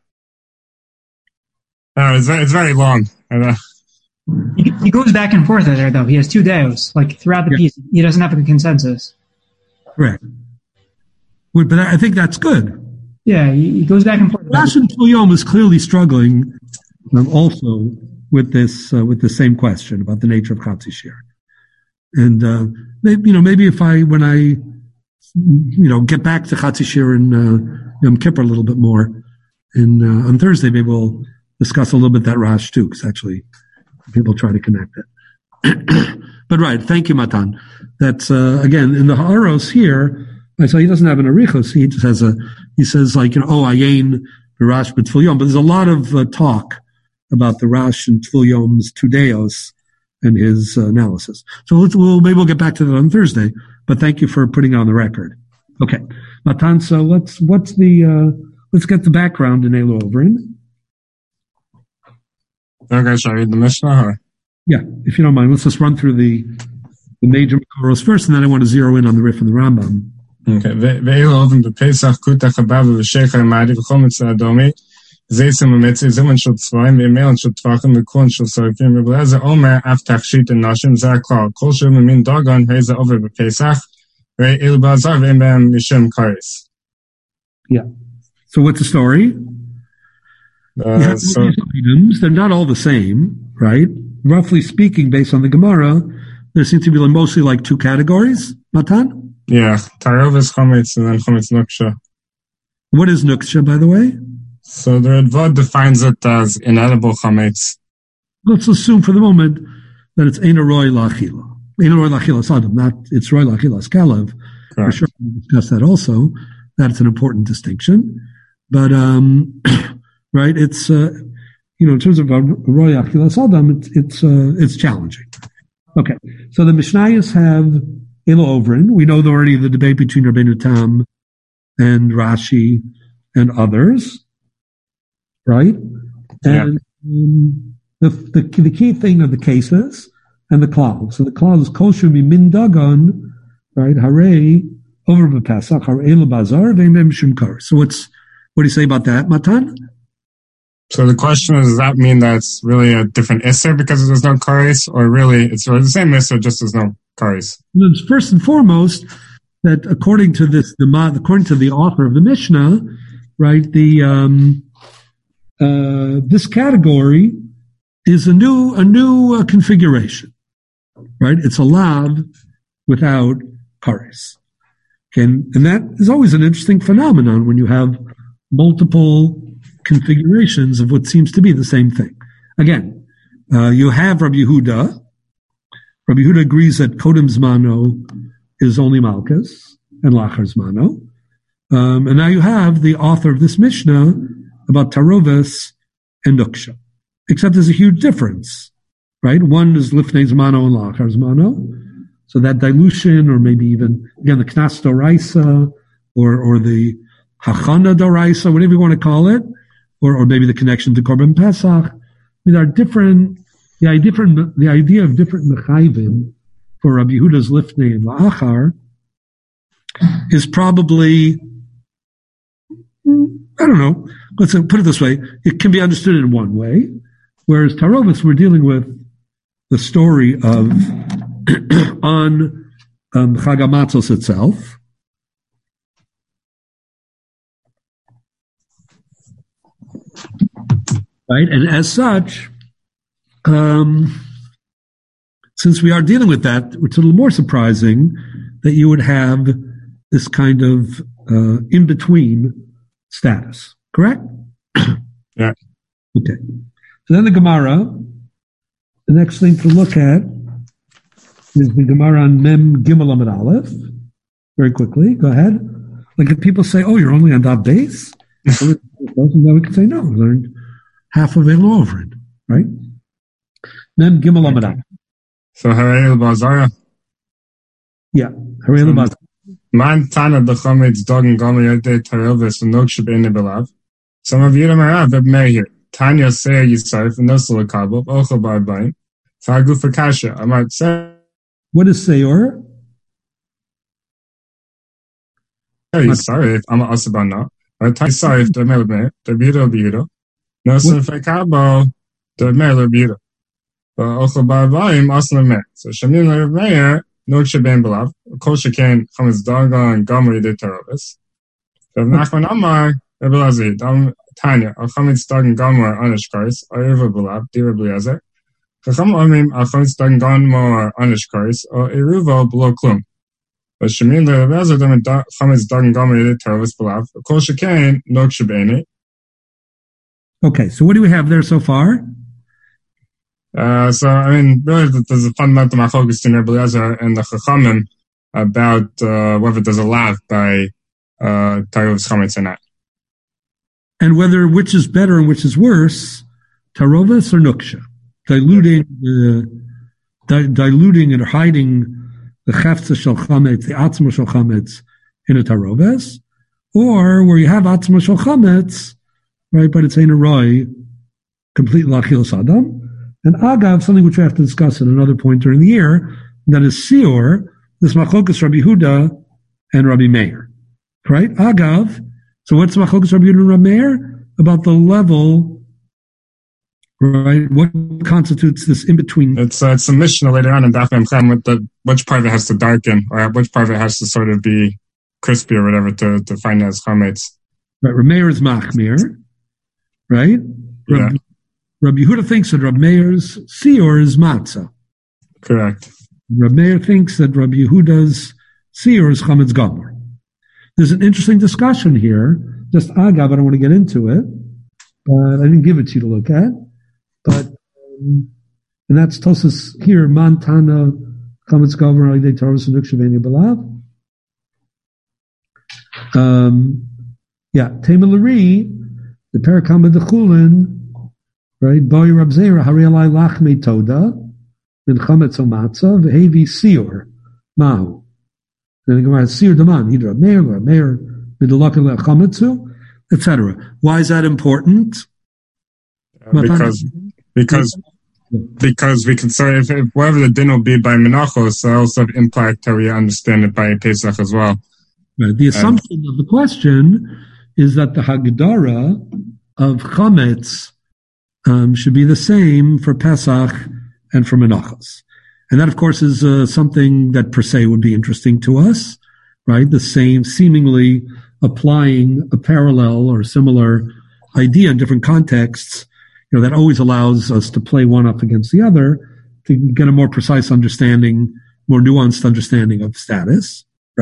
Uh, it's very, it's very long. Uh, he, he goes back and forth there, though. He has two deos. Like throughout the yeah. piece, he doesn't have a consensus. Correct. But I think that's good. Yeah, he, he goes back and forth. Rash in Tful Yom is clearly struggling um, also with this uh, with the same question about the nature of Chatzi Shir. And uh, maybe, you know, maybe if I when I you know get back to Chatzi Shir and uh, Yom Kippur a little bit more, and uh, on Thursday maybe we'll discuss a little bit that Rash too, because actually people try to connect it. But right, thank you, Matan. That's uh, again in the Haaros here. So he doesn't have an arichos. He just has a. He says like you know, oh, ayin the Rash b'Tful Yom. But there's a lot of uh, talk about the Rash and Tful Yom's Tudeos and his uh, analysis. So let's, we'll maybe we'll get back to that on Thursday. But thank you for putting it on the record. Okay, Matan. So let's what's the uh, let's get the background in Eilovrin. Okay, shall I read the Mishnah? Or? Yeah, if you don't mind, let's just run through the the major Makoros first, and then I want to zero in on the Rif and the Rambam. Okay, ואילו אופן בפסח קוטה חבב ובשכר מעריב וחומץ האדומי זייסם ומצי זמן של צבעים ואימיילים של טווחים וכון של סורפים ובלזה אומר אף תכשיט אנשים זה הכלל כל שהוא ממין דוגון איזה עובר בפסח ואילו בעזר ואין בהם משם קריס. Yeah. So what's the story? Uh, so, items, they're not all the same, right? Roughly speaking, based on the Gemara, there seem to be mostly like two categories. Matan? Yeah, Tarovas Chometz and then Chometz Nuksha. What is Nuksha, by the way? So the Radvad defines it as inedible Chometz. Let's assume for the moment that it's Ein Roy Lachila. Ein Roy Lachila Sadam, not it's Roy Lachila Skalev. For sure, we'll discuss that also. That's an important distinction. But, um, right, it's, uh, you know, in terms of Roy Lachila Sadam, it's, it's, uh, it's challenging. Okay, so the Mishnayos have Eilovrin. We know already the debate between Rabbeinu Tam and Rashi and others, right? And yeah. um, the, the the key thing of the cases and the clause. So the clause is Kol Shu Mimin Dagon, right? Hare over b'Pesach, Hare lebazar ve'imem shum kar. So what's what do you say about that, Matan? So the question is, does that mean that it's really a different Isser because there's no kares, or really it's really the same Isser, just there's no kares? First and foremost, that according to this, the according to the author of the Mishnah, right, the um, uh, this category is a new a new uh, configuration, right? It's a lav without kares. And, and that is always an interesting phenomenon when you have multiple configurations of what seems to be the same thing. Again, uh, you have Rabbi Yehuda. Rabbi Yehuda agrees that Kodem Zmano is only Malchus and Lachar Zmano. Um, and now you have the author of this Mishnah about Taroves and Nuksha. Except there's a huge difference, right? One is Lifnei Zmano and Lachar Zmano. So that dilution, or maybe even, again, the Knas Doraisa, or, or the Hachana Doraisa, whatever you want to call it, or, or maybe the connection to Korban Pesach. I mean, there are different, the idea, different, the idea of different Mechayvim for Rabbi Yehuda's Lifnei and La'achar is probably, I don't know, let's put it this way, it can be understood in one way, whereas Tarovis, we're dealing with the story of on um, Chag HaMatzos itself. Right? And as such, um, since we are dealing with that, it's a little more surprising that you would have this kind of uh, in-between status. Correct? Yeah. Okay. So then the Gemara, the next thing to look at is the Gemara on Mem Gimel Amud Aleph. Very quickly, go ahead. Like if people say, "Oh, you're only on Daf Beis," then we can say, "No, we learned half of Elo over it." Right? Mem Gimel Amud Aleph. So Harei Bazara. Yeah, Harei Bazara. Man Tana B'Chometz Dogen Gomer Yodei Taroves and Nokshe B'Nei Belav. Some of you are Reb Meir. Tanya Seir Yisarif and Nosel Kabel Ochel Bar Bain. Fagu Fakasha. Amar Seir. What is Seir? Yisarif. Amar Asabana. Or Tanya Yisarif Der Mel Meir. Der Biro Biro. Nosel Fakabo Der Mel Biro. Ochel Bar Bain Asla Meir. So Shamin Reb Meir. Nokshe Ben Belav. Kol Sheken Chometz Dogen Gomer Yodei Taroves. Rav Nachman Amar. Rebbe Lazar, Dam Tanya, Al Chometz Dogen Gomer Anishkaris, or Irva Belav, Di Rebbe Lazar. Chacham Omim Al Chometz Dogen Gomer Anishkaris, or Iruvo Below Klum. But Shemin Le Rebbe Lazar Dam Chometz Dogen Gomer Yedei Taroves Belav, Kol Shekain Nokshe B'Nei. Okay, so what do we have there so far? Uh, so I mean, really, there's a fundamental machlokus between Rebbe Lazar and the Chachamim about uh, whether there's a lav by uh, Taroves Chometz or not. And whether which is better and which is worse, Tarovis or Nuksha, diluting, uh, di- diluting and hiding the Chefza Shel Chametz, the Atzma Shel Chametz in a Tarovis, or where you have Atzma Shel Chametz, right, but it's in a roy, complete Lachil Sadam, and Agav, something which we have to discuss at another point during the year, that is Sior, this Machlokas Rabbi Yehuda and Rabbi Meir, right? Agav. So what's Machlokas Rabbi Yehuda and Rabbi Meir? About the level, right? What constitutes this in-between? It's, uh, it's a Mishnah later on in Daf Memchem with the, which part of it has to darken, or which part of it has to sort of be crispy or whatever to, to find as Chometz. Right, Rabbi Meir is Machmir, right? Yeah. Rabbi, Rabbi Yehuda thinks that Rabbi Meir's Sior is Matzah. Correct. Rabbi Meir thinks that Rabbi Yehuda's Sior is Chometz Gomer. There's an interesting discussion here. Just Agav, I don't want to get into it, but I didn't give it to you to look at. But um, and that's Tosas here, Montana, Chometz Gomer, Alidei Tarovis and Nuksha B'Nei Belav. Um, yeah, Temelari, the Parakam of the Chulin, right? Boi Rab Zera, Hari Alai Lachmei Toda, and Chometz Omatza, V'hevi Sior, Mahu. Then the Gemara Sir Daman, Hidra Meir, Meir, Midulakal Chametzu, et cetera. Why is that important? Uh, because because because we can say if, if whatever the din will be by Menachos, it also have impact how we understand it by Pesach as well. Right. The assumption and, of the question is that the Hagdara of Chametz um, should be the same for Pesach and for Menachos. And that, of course, is uh, something that per se would be interesting to us, right? The same, seemingly applying a parallel or similar idea in different contexts, you know, that always allows us to play one up against the other to get a more precise understanding, more nuanced understanding of status, right?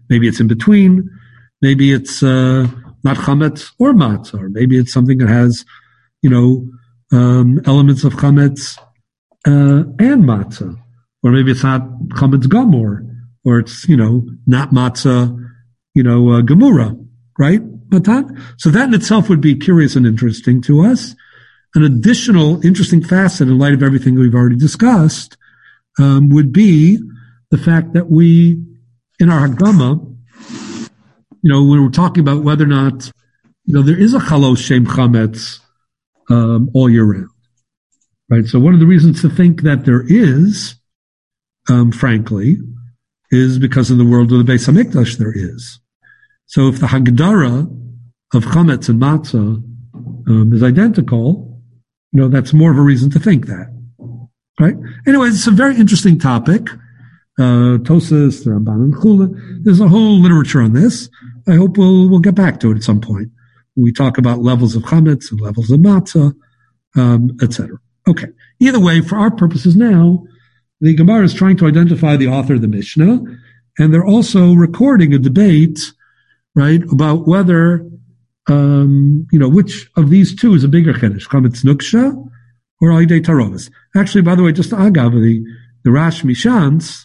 maybe it's in between, maybe it's uh, not chametz or matzah, or maybe it's something that has, you know, um, elements of chametz uh, and matzah, or maybe it's not chametz gamor, or it's, you know, not matzah, you know, uh, gemura, right, Matan? So that in itself would be curious and interesting to us. An additional interesting facet in light of everything we've already discussed um, would be the fact that we, in our Hagdama, you know, when we're talking about whether or not, you know, there is a chalos shem chametz um, all year round, right? So one of the reasons to think that there is, um, frankly, is because in the world of the Beis Hamikdash there is. So if the Hagdara of chametz and matzah um, is identical, you know, that's more of a reason to think that, right? Anyway, it's a very interesting topic. Uh, Tosas, the Ramban and Chula. There's a whole literature on this. I hope we'll we'll get back to it at some point. We talk about levels of chametz and levels of matzah, um, et cetera. Okay. Either way, for our purposes now, the Gemara is trying to identify the author of the Mishnah, and they're also recording a debate, right, about whether, um, you know, which of these two is a bigger chiddush, chametz nuksha or aidei tarovis. Actually, by the way, just agav, the, the Rash Mishans,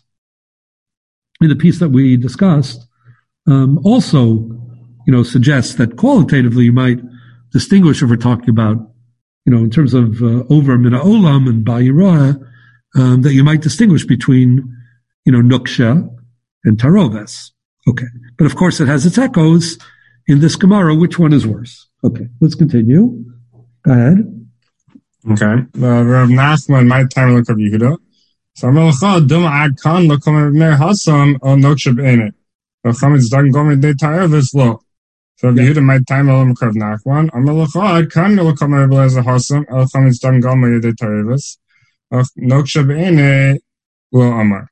in the piece that we discussed, um, also, you know, suggests that qualitatively you might distinguish if we're talking about, you know, in terms of uh, over mina olam and ba'yirah, um, that you might distinguish between, you know, nuksha and taroves. Okay. But of course it has its echoes in this Gemara. Which one is worse? Okay. Let's continue. Go ahead. Okay. Uh, Rav Nachman, my time look of Yehuda. So I'm going to ad kan lo kommer bnei Hassam o noksha b'ene. Lo chametz dagen gomer de tareves lo. So Yehuda, my time lo Rav Nachman. I'm going to ad kan lo kommer b'leze Hassam o chametz dagen gomer de tareves. Noksha b'ene lo amar.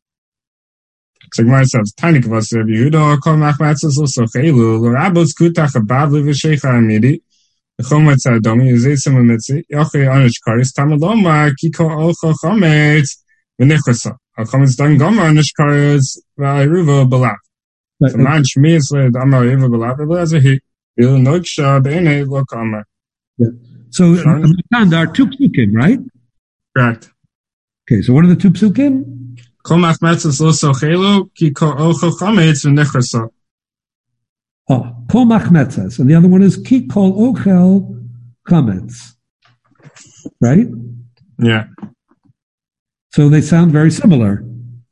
So Gemara says, tiny kavas Rav Yehuda, kol machmatzes lo sochelu, lo rabos kutach abavli v'shecha amidi, chometz adomi, yuzeisim amitzi, yochei anish karis, tamaloma, kiko olcho chometz, v'nechasa. Chometz dan gomer anish karis, v'ayruvo b'lav. So man shmiz led amar ayruvo b'lav, v'lezahi, v'il noksha b'ene lo kamer. Yeah. So, uh, there are two psukim, right? Correct. Okay, so what are the two psukim? Kol machmatzes lo sochelu, ki kol olcho chometz v'nechasa. Oh, kol machmetzes, and the other one is ki kol ochel chametz, right? Yeah. So they sound very similar,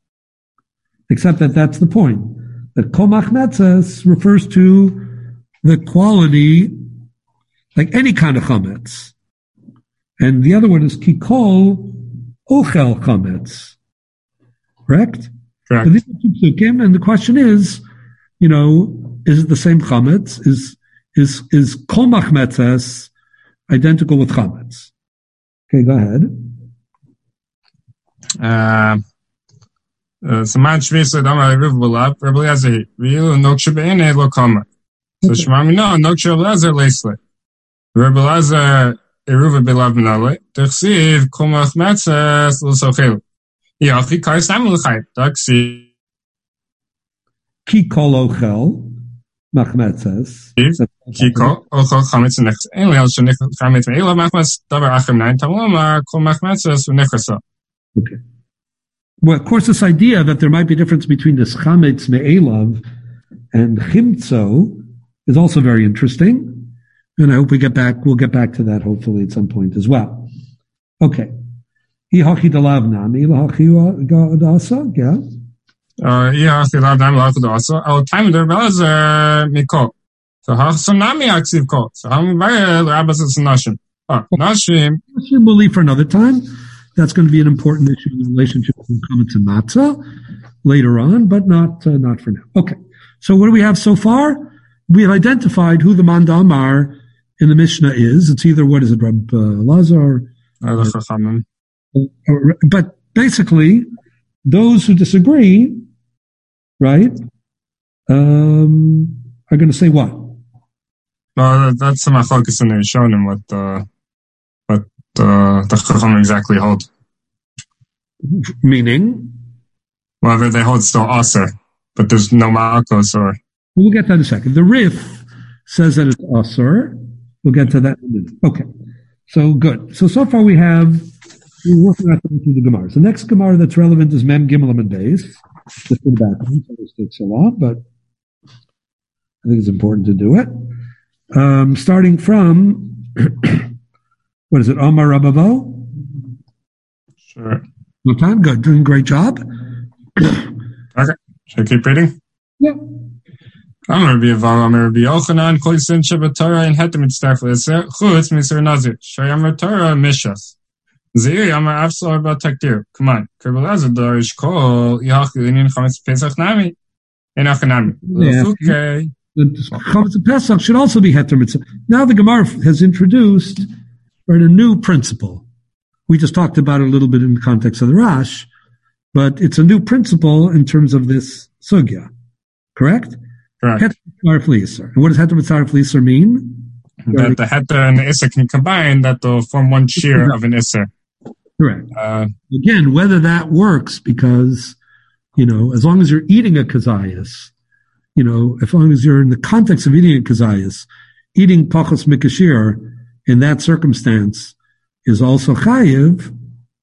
except that that's the point. That kol machmetzes refers to the quality, like any kind of chametz, and the other one is ki kol ochel chametz. Correct? Correct. So these are two psukim, and the question is, you know, is it the same chametz? Is is is kol machmetzes identical with chametz? Okay, go ahead. Uh, uh, so man shmis led amar ayruvo b'lav, Rabbi Eliezer, v'ilu noksha b'ene lo kamer. So shmami no, noksha Eliezer leisle. Rabbi Eliezer ayruvo b'lav b'nale, t'chsiv kol machmetzes lo sochelu. Yachi karis tamil l'chayim, t'chsiv. Ki kol ochel machmetzes. Ki kol ochel chametz v'nechasa. Ein leil shenich chametz v'elav machmetz davar achim nein tamloma kol machmetzes v'nechasa. Okay. Well, of course, this idea that there might be a difference between this chametz me'elav and chimtzo is also very interesting, and I hope we get back. We'll get back to that hopefully at some point as well. Okay. Ihachi dalav nami lahachi dasa. Yeah. Uh, yeah, the lab nami lahachi dasa. Al time der belazer mikol. So hachsam nami aksiv kol. So ham vayel rabbas es nashim. Oh, nashim. Nashim we'll leave for another time. That's going to be an important issue in the relationship between chametz and matzah later on, but not uh, not for now. Okay. So what do we have so far? We have identified who the Manda Amar in the Mishnah is. It's either, what is it, Rab uh, Lazar? Or, or, but basically, those who disagree, right, um, are going to say what? Well, that's the machlokes in the Rishonim, what uh, what uh, the Chacham exactly hold. Meaning? Whether they hold still aser, but there's no Malkos or. We'll get that in a second. The Rif says that it's Asur. We'll get to that in a minute. Okay. So good. So, so far we have, we're working out through the Gemara. The next Gemara that's relevant is Mem Gimel and Beis. Just in the background, so this takes so long, but I think it's important to do it. Um, starting from, what is it, Omar Rabavo? Sure. No time? Good. Doing a great job. Okay. Should I keep reading? Yeah. I'm going to be a Val, I'm going to be Yochanan, Koisin, Shabbat Torah, and Hetem, it's Starfel, it's Chutz, Mister Nazir, Shayam Torah, Mishas. Ziri, Yamar Afsal, about Takdir. Come on. Kerbalaza, Dorish, Kol, Yach, Linin, Chametz, Pesach, Nami. Enach, Nami. Okay. The Chametz Pesach should also be Heter Mitzvah. Now the Gemara has introduced right, a new principle. We just talked about it a little bit in the context of the Rash, but it's a new principle in terms of this sugya. Correct? Correct. Heter Mitzvah Fleeser. And what does Heter Mitzvah Fleeser mean? That the Heter and the Isser can combine, that they'll form one shear of an Isser. Correct. Uh, Again, whether that works, because, you know, as long as you're eating a kazayas, you know, as long as you're in the context of eating a kazayas, eating pachos mikashir in that circumstance is also chayiv,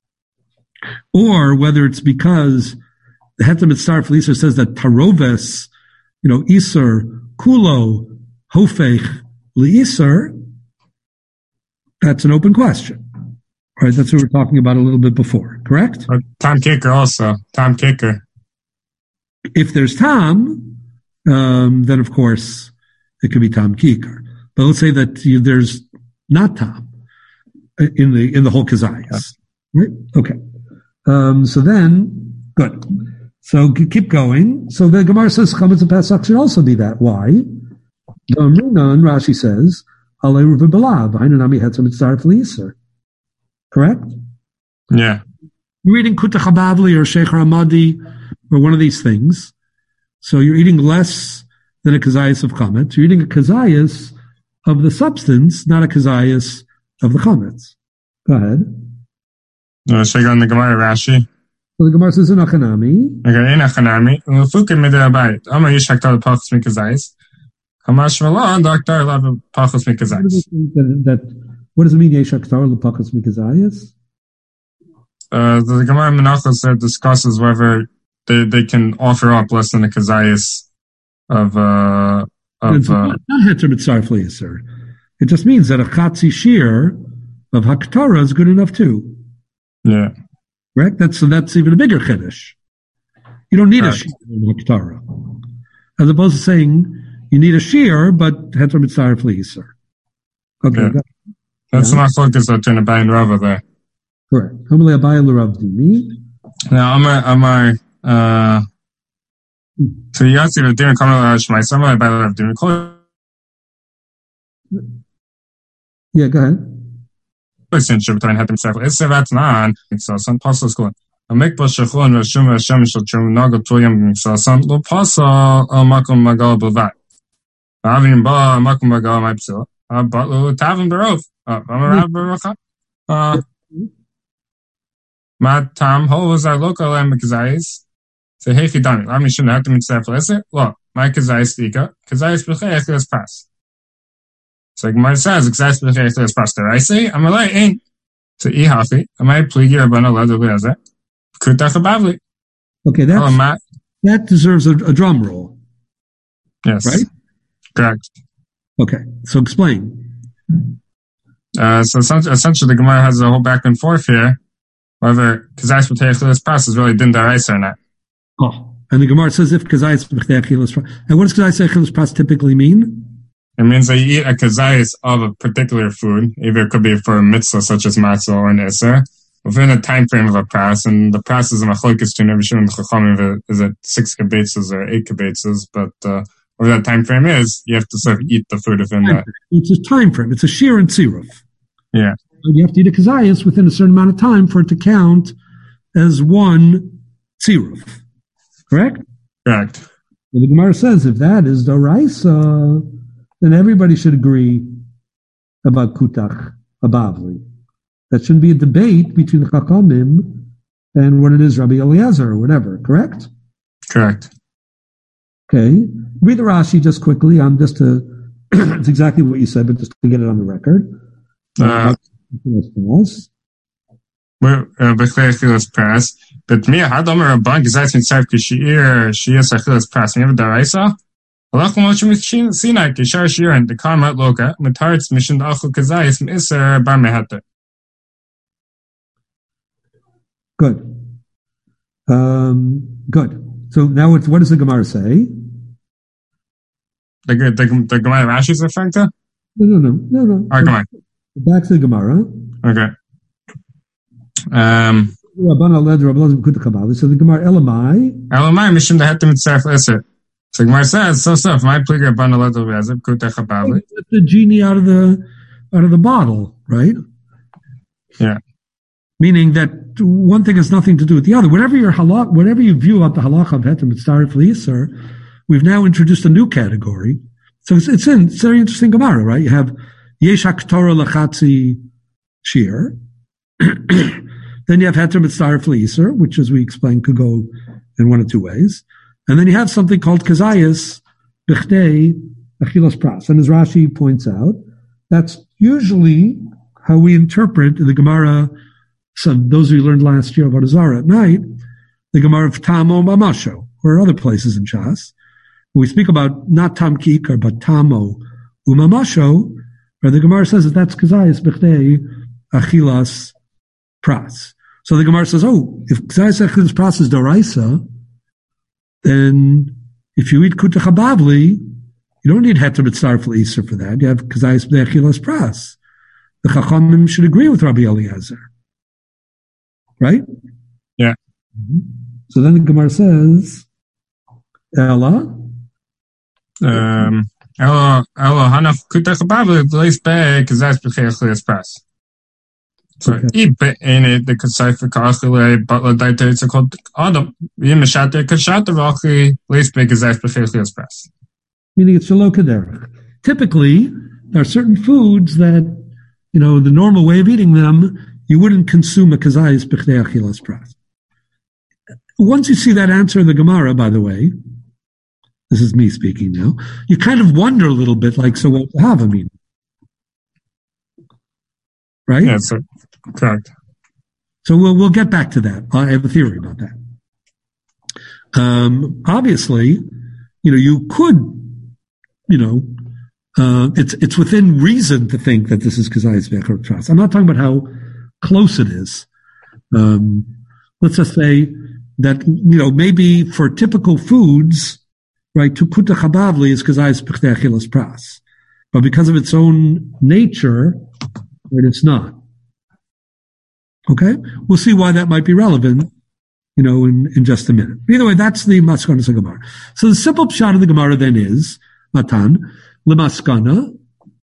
or whether it's because the Heter Mitzvah Fleeser says that taroves, you know, Isser, kulo, hofech, li'isser, that's an open question. Right, that's what we were talking about a little bit before, correct? Tom Kicker also. Tom Kicker. If there's Tom, um, then of course it could be Tom Kicker. But let's say that you, there's not Tom in the in the whole Kazayas. Right? Okay. Um, so then, good. So keep going. So the Gemara says Chametz Pesach should also be that. Why? And Rashi says, Alei Ruva Belav, Hainanami Heter Mitzvah Fleeser. Correct? Yeah. You're eating Kuta Chabavli or Sheikh Ramadi or one of these things. So you're eating less than a kazayas of chametz. You're eating a kazayas of the substance, not a kazayas of the chametz. Go ahead. Uh, should I go in the Gemara Rashi? Well, the Gemara says in Achanami. Okay, in Achanami. Ufukim midei abayit. Amar yish haktar pachos mikazayis. Hamash malon daktar lav pachos mikazayis. That what does it mean? Yesh haktar lepachos mikazayis. Uh, the Gemara Menachos discusses whether they, they can offer up less than a kazayis of uh of uh, not heter mitzar fleisur. It just means that a chatzi shear of haktara is good enough too. Yeah. Correct? That's so that's even a bigger chiddush. You don't need right. a shear in haktara, as opposed to saying you need a shear, but heter mitzar fleisur. Okay. Yeah. That's yeah. not focus that turn a bayin rava there. Correct. Hamalei abayin l'Rav Dimi. Now, Amar Amar. Uh, so you asked if you're doing Kamal Shmai, some of the Rav Dimi. Yeah, go ahead. Relationship between Heter Mitzvah. It's a Ratnan. It's a son pasal school. A mikvah shechon v'shum v'shem shel chum nagel tuyam b'miksasan lo pasal al makom magal b'vat. Avim ba makom magal ma'ipsil. But lo tavim berov. Amar Rav Baruch. Uh, Ma tam ho was our local and kazayis. So hey chidani. I mean, shouldn't have to mean self lesser. Well, my kazayis stika. Kazayis b'chayach les pass. So Gemara says kazayis b'chayach les pass. There I say I'm a lay ain't. So ihachi. Am I pligi rabana ladu leazer? Kutach abavli. Okay, that that deserves a, a drum roll. Yes. Right. Correct. Okay. So explain. Uh, so essentially, the Gemara has a whole back and forth here. Whether kazayis b'chayach pass is really din daraisa or not. Oh, and the Gemara says if kazayis b'chayach pass. And what does kazayis b'chayach pass typically mean? It means that you eat a kazayis of a particular food. Either it could be for a mitzvah such as matzah or an iser, within a time frame of a pass. And the pass is a machlokes to Rabbi Shimon and Chachamim. Is it six kibetzes or eight kibetzes? But uh, whatever that time frame is, you have to sort of eat the food within that. It's a time frame. It's a shear and tziruf. Yeah. You have to eat a kazayas within a certain amount of time for it to count as one tziruf. Correct? Correct. Well, the Gemara says if that is doraisa, then everybody should agree about kutach abavli. That shouldn't be a debate between the Chachamim and what it is Rabbi Eliezer or whatever. Correct? Correct. Okay. Read the Rashi just quickly. I'm just to, it's exactly what you said, but just to get it on the record. Uh, B'chlei achilas pras. But me, had Omer Rabban gesagt in Tzarf Kishir, Shias achilas pras. Me have a daraisa. Halach Moshe Mishin Sinai Kishar Shir and the Karmat Loka Mataritz Mission Achul Kazayis Miser Bar Mehater. Good. Um, good. So now, it's, what does the Gemara say? The the the Gemara Rashi's referring to? No, no, no, no, no. All right, come on. Back to the Gemara. Okay. Um. So the Gemara Elamai. Elamai Mission Heter Mitzarf Eser. So Gemara says, so so. If my pliger Rabban Leder Rezev Kutach Habavli. The genie out of the out of the bottle, right? Yeah. Meaning that one thing has nothing to do with the other. Whatever your halach, whatever you view about the halach of heter mitzaref liiser, we've now introduced a new category. So it's, it's in it's a very interesting Gemara, right? You have yesh haktorah lachatzi shir, then you have heter mitzaref liiser, which, as we explained, could go in one of two ways, and then you have something called kazayas b'chdei achilas pras. And as Rashi points out, that's usually how we interpret the Gemara. So those who learned last year of Avodah at night, the Gemara of Tamo Mamasho, or other places in Shas, we speak about not Tam Kikar, but Tamo Umamasho, where the Gemara says that that's Kazayas Bechdei Achilas Pras. So the Gemara says, oh, if Kazayas Achilas Pras is Doraisa, then if you eat Kutach Habavli, you don't need Heter Mitzaref L'Iser for that. You have Kazayas Bechdei Achilas Pras. The Chachamim should agree with Rabbi Eliezer. Right? Yeah. So then the Gemara says, Ella. Um, Ella, Ella, Hanaf Kutach Habavli, Blaze Bay, Kazayas B'chei Achilas Pras. So, Ibe in it, the Kasaifa Kachile, Butler Daita, it's called Adam. Yim Mashata, Kashata Rachi, Blaze Bay, Kazayas B'chei Achilas Pras. Meaning it's Shalom Kaderech. Typically, there are certain foods that, you know, the normal way of eating them, you wouldn't consume a kazayis b'chdei achilas pras. Once you see that answer in the Gemara, by the way, this is me speaking now, you kind of wonder a little bit, like, so what have I mean? Right? Yeah, so, correct. So we'll, we'll get back to that. I have a theory about that. Um, obviously, you know, you could, you know, uh, it's, it's within reason to think that this is kazayis b'chdei pras. I'm not talking about how close it is. Um, let's just say that, you know, maybe for typical foods, right, to kutach habavli is kazayis b'chdei achilas pras. But because of its own nature, right, it's not. Okay? We'll see why that might be relevant, you know, in, in just a minute. Either way, that's the Maskanas Gemara. So the simple pshat of the Gemara then is, Matan, Lemaskana,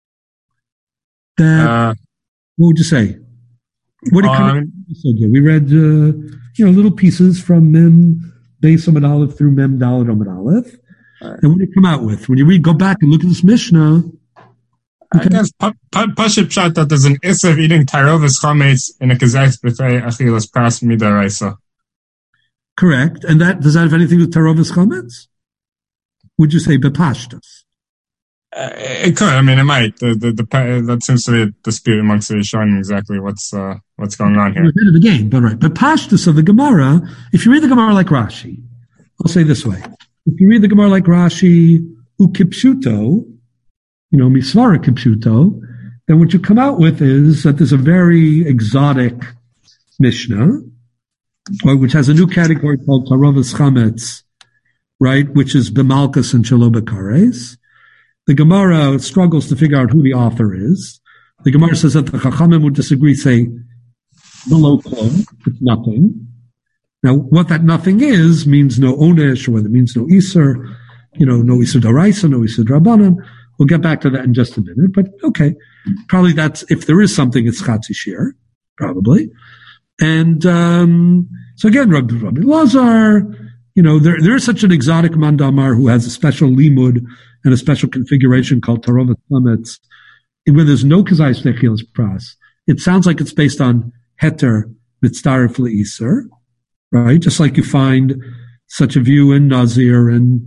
that, uh, what would you say? What did um, we read, uh, you know, little pieces from Mem Beis Amud Aleph through Mem Daled Amud Aleph. Right. And what did it come out with? When you read, go back and look at this Mishnah. Okay. I guess Pashut Pshat that there's an issue of eating Tarovis Chametz in a Kazayas B'chei Achilas Pras Midaraisa. Correct. And that, does that have anything with Tarovis Chametz? Would you say Bepashtas? Uh, it could. I mean, it might. The, the, the, that seems to be a dispute amongst the Rishonim exactly what's uh, what's going on here. At the end of the game, but right. But Pashtus of the Gemara, if you read the Gemara like Rashi, I'll say this way. If you read the Gemara like Rashi, ukipshuto, you know, misvara kipshuto, then what you come out with is that there's a very exotic Mishnah, which has a new category called Tarovas Chametz, right, which is B'malchus and Shelo B'kares. The Gemara struggles to figure out who the author is. The Gemara says that the Chachamim would disagree, say, below klum, it's nothing. Now, what that nothing is, means no onesh, or whether it means no iser, you know, no iser daraisa, no iser drabanan. We'll get back to that in just a minute, but okay. Probably that's, if there is something, it's chatzi shir, probably. And, um, so again, Rabbi, Rabbi Lazar, you know, there, there is such an exotic mandamar who has a special limud and a special configuration called Tarovat Chametz, where there's no Kazayis Achilas Pras. It sounds like it's based on Heter Mitzaref L'Iser, right? Just like you find such a view in Nazir and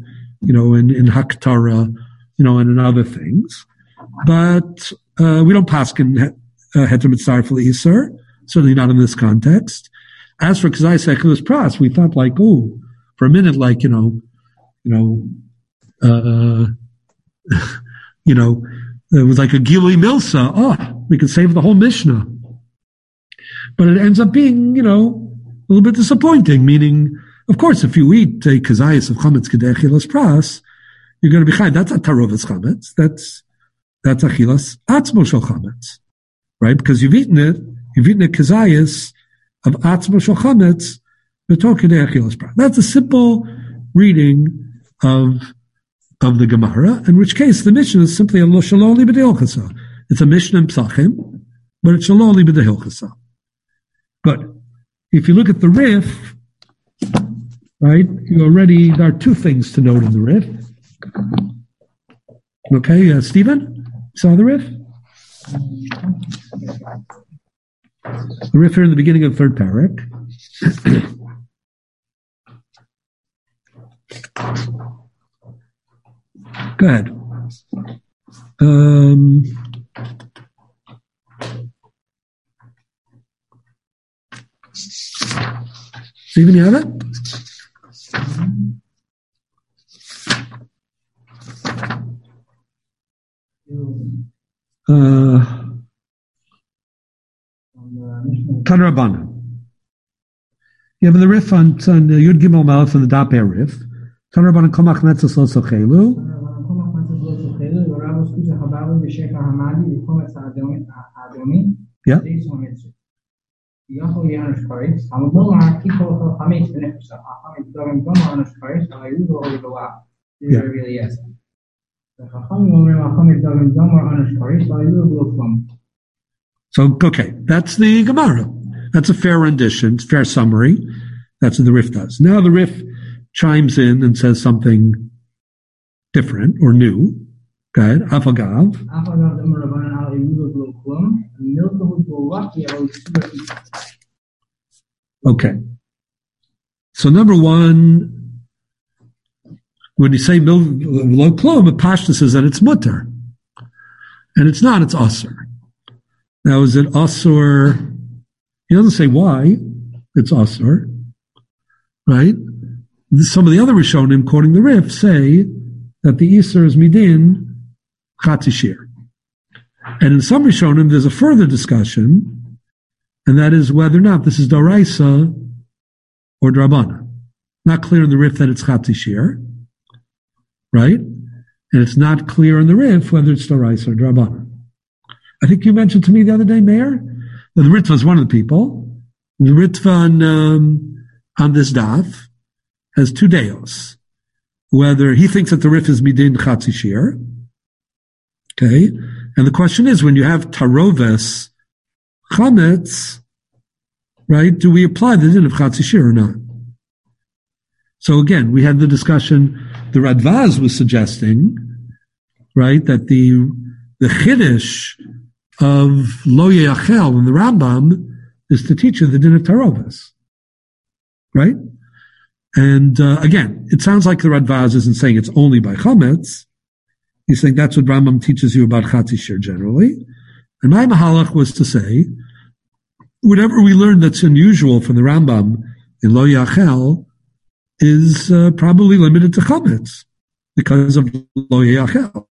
you know, in, in Haktara, you know, and in other things. But uh, we don't paskin heter mitzaref l'isur, certainly not in this context. As for kazayis echilus pras, we thought like, oh, for a minute, like, you know, you know, uh, you know, it was like a Gili Milsa. Oh, we could save the whole Mishnah. But it ends up being, you know, a little bit disappointing, meaning, of course, if you eat a kazayis of chametz kedei achilas pras, you're going to be chayv. That's a tarovas chametz. That's, that's achilas atzmo shel chametz. Right? Because you've eaten it, you've eaten a kazayis of atzmo shel chametz, v'tor kedei achilas pras. That's a simple reading of of the Gemara, in which case the Mishnah is simply a lo shaloli b'dehilchasa. It's a Mishnah in Psachim, but it's shaloli b'dehilchasa. But if you look at the Rif, right, you already, there are two things to note in the Rif. Okay, uh, Stephen, saw the Rif? The Rif here in the beginning of the third parak. Go ahead. Um, Stephen, you have it? Uh, Tanarabana. You have the riff on, on the Yud Gimel Malach on the Dapeh riff. Tanarabana Komach Metzos Lo Sochelu. Yeah. Yeah. So, okay, that's the Gemara. That's a fair rendition, fair summary. That's what the Rif does. Now the Rif chimes in and says something different or new. Go ahead. Afagav. Okay. So number one, when you say lo klum, a pashta says that it's mutter. And it's not, it's asur. Now is it asur? He doesn't say why it's asur. Right? Some of the other Rishonim, quoting the Rif, say that the Isur is midin chatzi shir. And in some Rishonim, there's a further discussion, and that is whether or not this is Doraisa or Drabana. Not clear in the Rif that it's chatzi shir, right? And it's not clear in the Rif whether it's Doraisa or Drabana. I think you mentioned to me the other day, Mayor, that the Ritva is one of the people. The Ritva on, um, on this daf has two deos. Whether he thinks that the Rif is midin chatzi shir, okay, and the question is, when you have taroves chametz, right, do we apply the din of chatzi shir or not? So again, we had the discussion, the Radvaz was suggesting, right, that the the chiddush of lo yachel in the Rambam is to teach you the din of taroves, right? And uh, again, it sounds like the Radvaz isn't saying it's only by chametz. He's saying that's what Rambam teaches you about chatzi shir generally. And my mahalach was to say, whatever we learn that's unusual from the Rambam in lo yachel is uh, probably limited to chametz because of lo yachel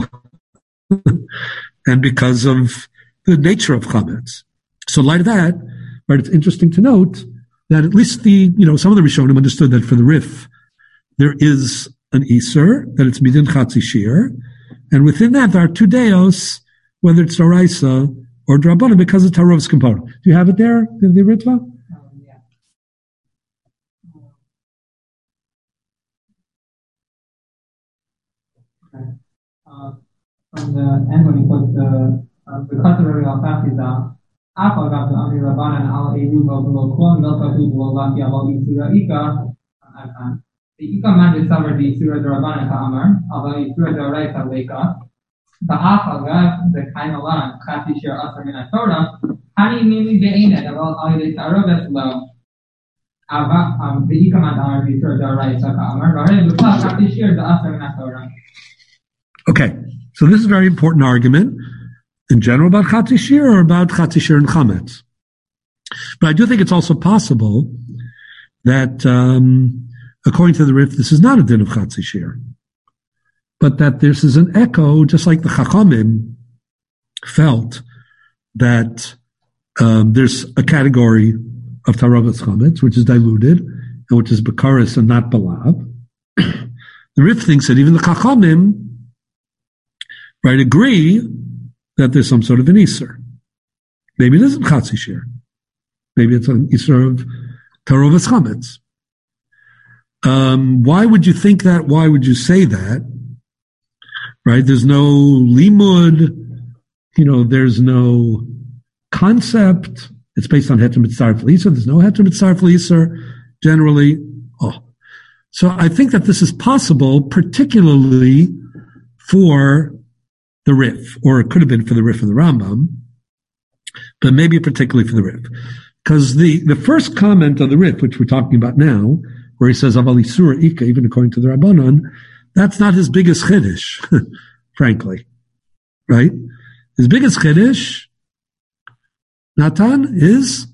and because of the nature of chametz. So, in light of that, right, it's interesting to note that at least the, you know, some of the Rishonim understood that for the Rif, there is an Isur, that it's midin chatzi shir, and within that there are two deos, whether it's Doraisa or Drabana, because of Tarov's component. Do you have it there, the, the Ritva? Um, yeah. Okay. Uh, from the end when he puts the, uh, the customary al-Fasiza, Afal got the Amri Rabbanan al-Eruva below Klon, Milkatu below Laki about Isura Ika, the Ika man discovered the Isura Rabbanan Ta'amar, although Isura Doraisa Leka, the Afal got the Kaimalan, Chati Shir Asar Min HaTorah, Hani Mimi Be'ina, about Ali Taroves Lo. Ava, um, the Ikaman Amar Vitor Daraisa Amar, Vare, the Kati Shir, the Asar Natora. Okay, so this is a very important argument in general about Chatzi Shir or about Chatzi Shir and Chametz. But I do think it's also possible that, um, according to the Rif, this is not a din of Chatzi Shir, but that this is an echo, just like the Chachamim felt that um, there's a category of Tarovas Chametz, which is diluted, and which is Bakaris and not Balab. The Rif thinks that even the Chachamim, right, agree that there's some sort of an Isser. Maybe it isn't Chatzi Shir. Maybe it's an Isser of Tarovas Chametz. Um, why would you think that? Why would you say that? Right? There's no limud, you know, there's no concept. It's based on Heter Mitzar Felicer. There's no Heter Mitzar Felicer generally. Oh. So I think that this is possible, particularly for the Rif, or it could have been for the Rif and the Rambam, but maybe particularly for the Rif. Because the, the first comment of the Rif, which we're talking about now, where he says, Aval Isur Ika, even according to the Rabbanon, that's not his biggest chiddush, frankly. Right? His biggest chiddush, Natan, is?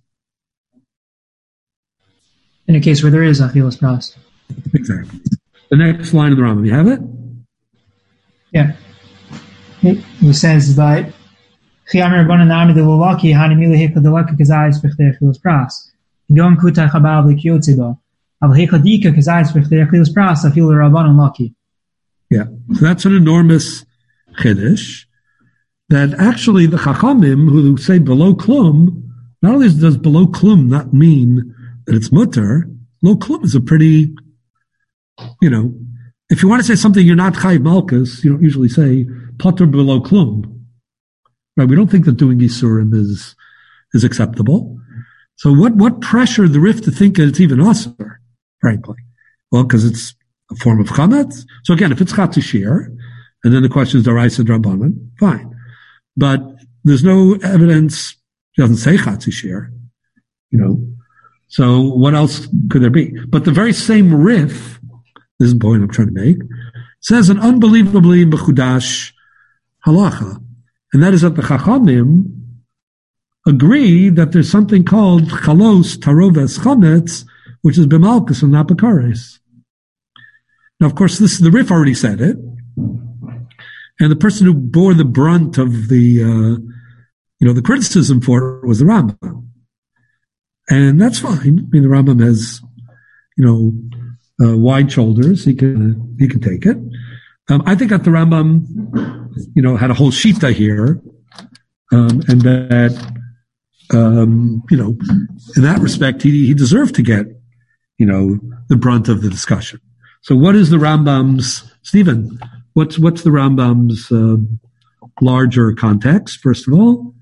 In a case where there is Achilas Pras. Exactly. The next line of the Rambam, you have it? Yeah. He says that Chiamir Rabbanan Nami de Lulaki, Hanimili Hika de Laka Kazais Bechter Achilas Pras. Yon Kuta Chabab Likyotsibo. Al Hika Dika Kazais Bechter Achilas Pras, Afil Rabbanan Lucky. Yeah. So that's an enormous chiddush. That actually the Chachamim who say below klum, not only does below klum not mean that it's mutter, below klum is a pretty, you know, if you want to say something you're not chayiv malchus, you don't usually say potter below klum. Right? We don't think that doing isurim is is acceptable. So what what pressure the Rif to think that it's even asur, frankly? Well, because it's a form of chametz. So again, if it's chatzi shir, and then the question is daraisa drabanan, fine. But there's no evidence, it doesn't say Chatzi Shir, you know. So what else could there be? But the very same Rif, this is the point I'm trying to make, says an unbelievably mechudash halacha. And that is that the Chachamim agree that there's something called chalos taroves chametz, which is b'malchus and not b'kares. Now, of course, this the Rif already said it. And the person who bore the brunt of the, uh, you know, the criticism for it was the Rambam. And that's fine. I mean, the Rambam has, you know, uh, wide shoulders. He can, he can take it. Um, I think that the Rambam, you know, had a whole shita here. Um, and that, um, you know, in that respect, he, he deserved to get, you know, the brunt of the discussion. So what is the Rambam's, Stephen? What's what's the Rambam's uh, larger context? First of all,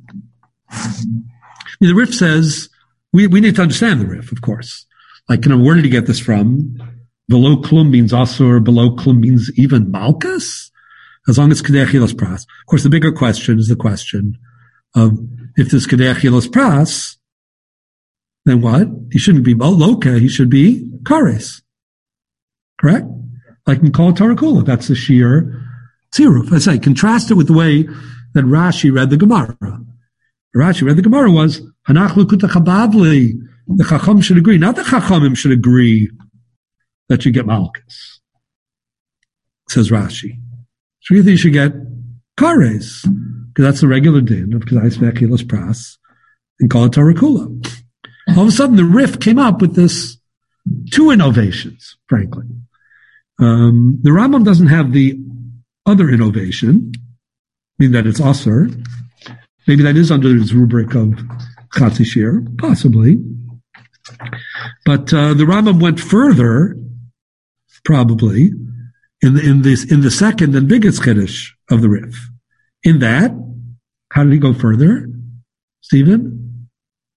the Rif says we, we need to understand the Rif, of course. Like, you know, where did he get this from? Below klum means asur. Below klum means even malchus. As long as kedei achilas pras. Of course, the bigger question is the question of if there's kedei achilas pras, then what? He shouldn't be loka. He should be kares. Correct? Like in Kol Tarakula, that's the sheer tziruf. I say, contrast it with the way that Rashi read the Gemara. Rashi read the Gemara was, Hanach Lukuta Chababli, the Chacham should agree. Not the Chachamim should agree that you get Malchus, says Rashi. So you think you should get Kares, because that's the regular din of Kedais Ve'achilas Pras, and Kol Tarakula. All of a sudden, the Rif came up with this two innovations, frankly. Um, the Rambam doesn't have the other innovation, meaning that it's asur. Maybe that is under his rubric of Chatzi Shir, possibly. But uh, the Rambam went further, probably, in the, in this in the second and biggest chiddush of the Rif. In that, how did he go further, Stephen?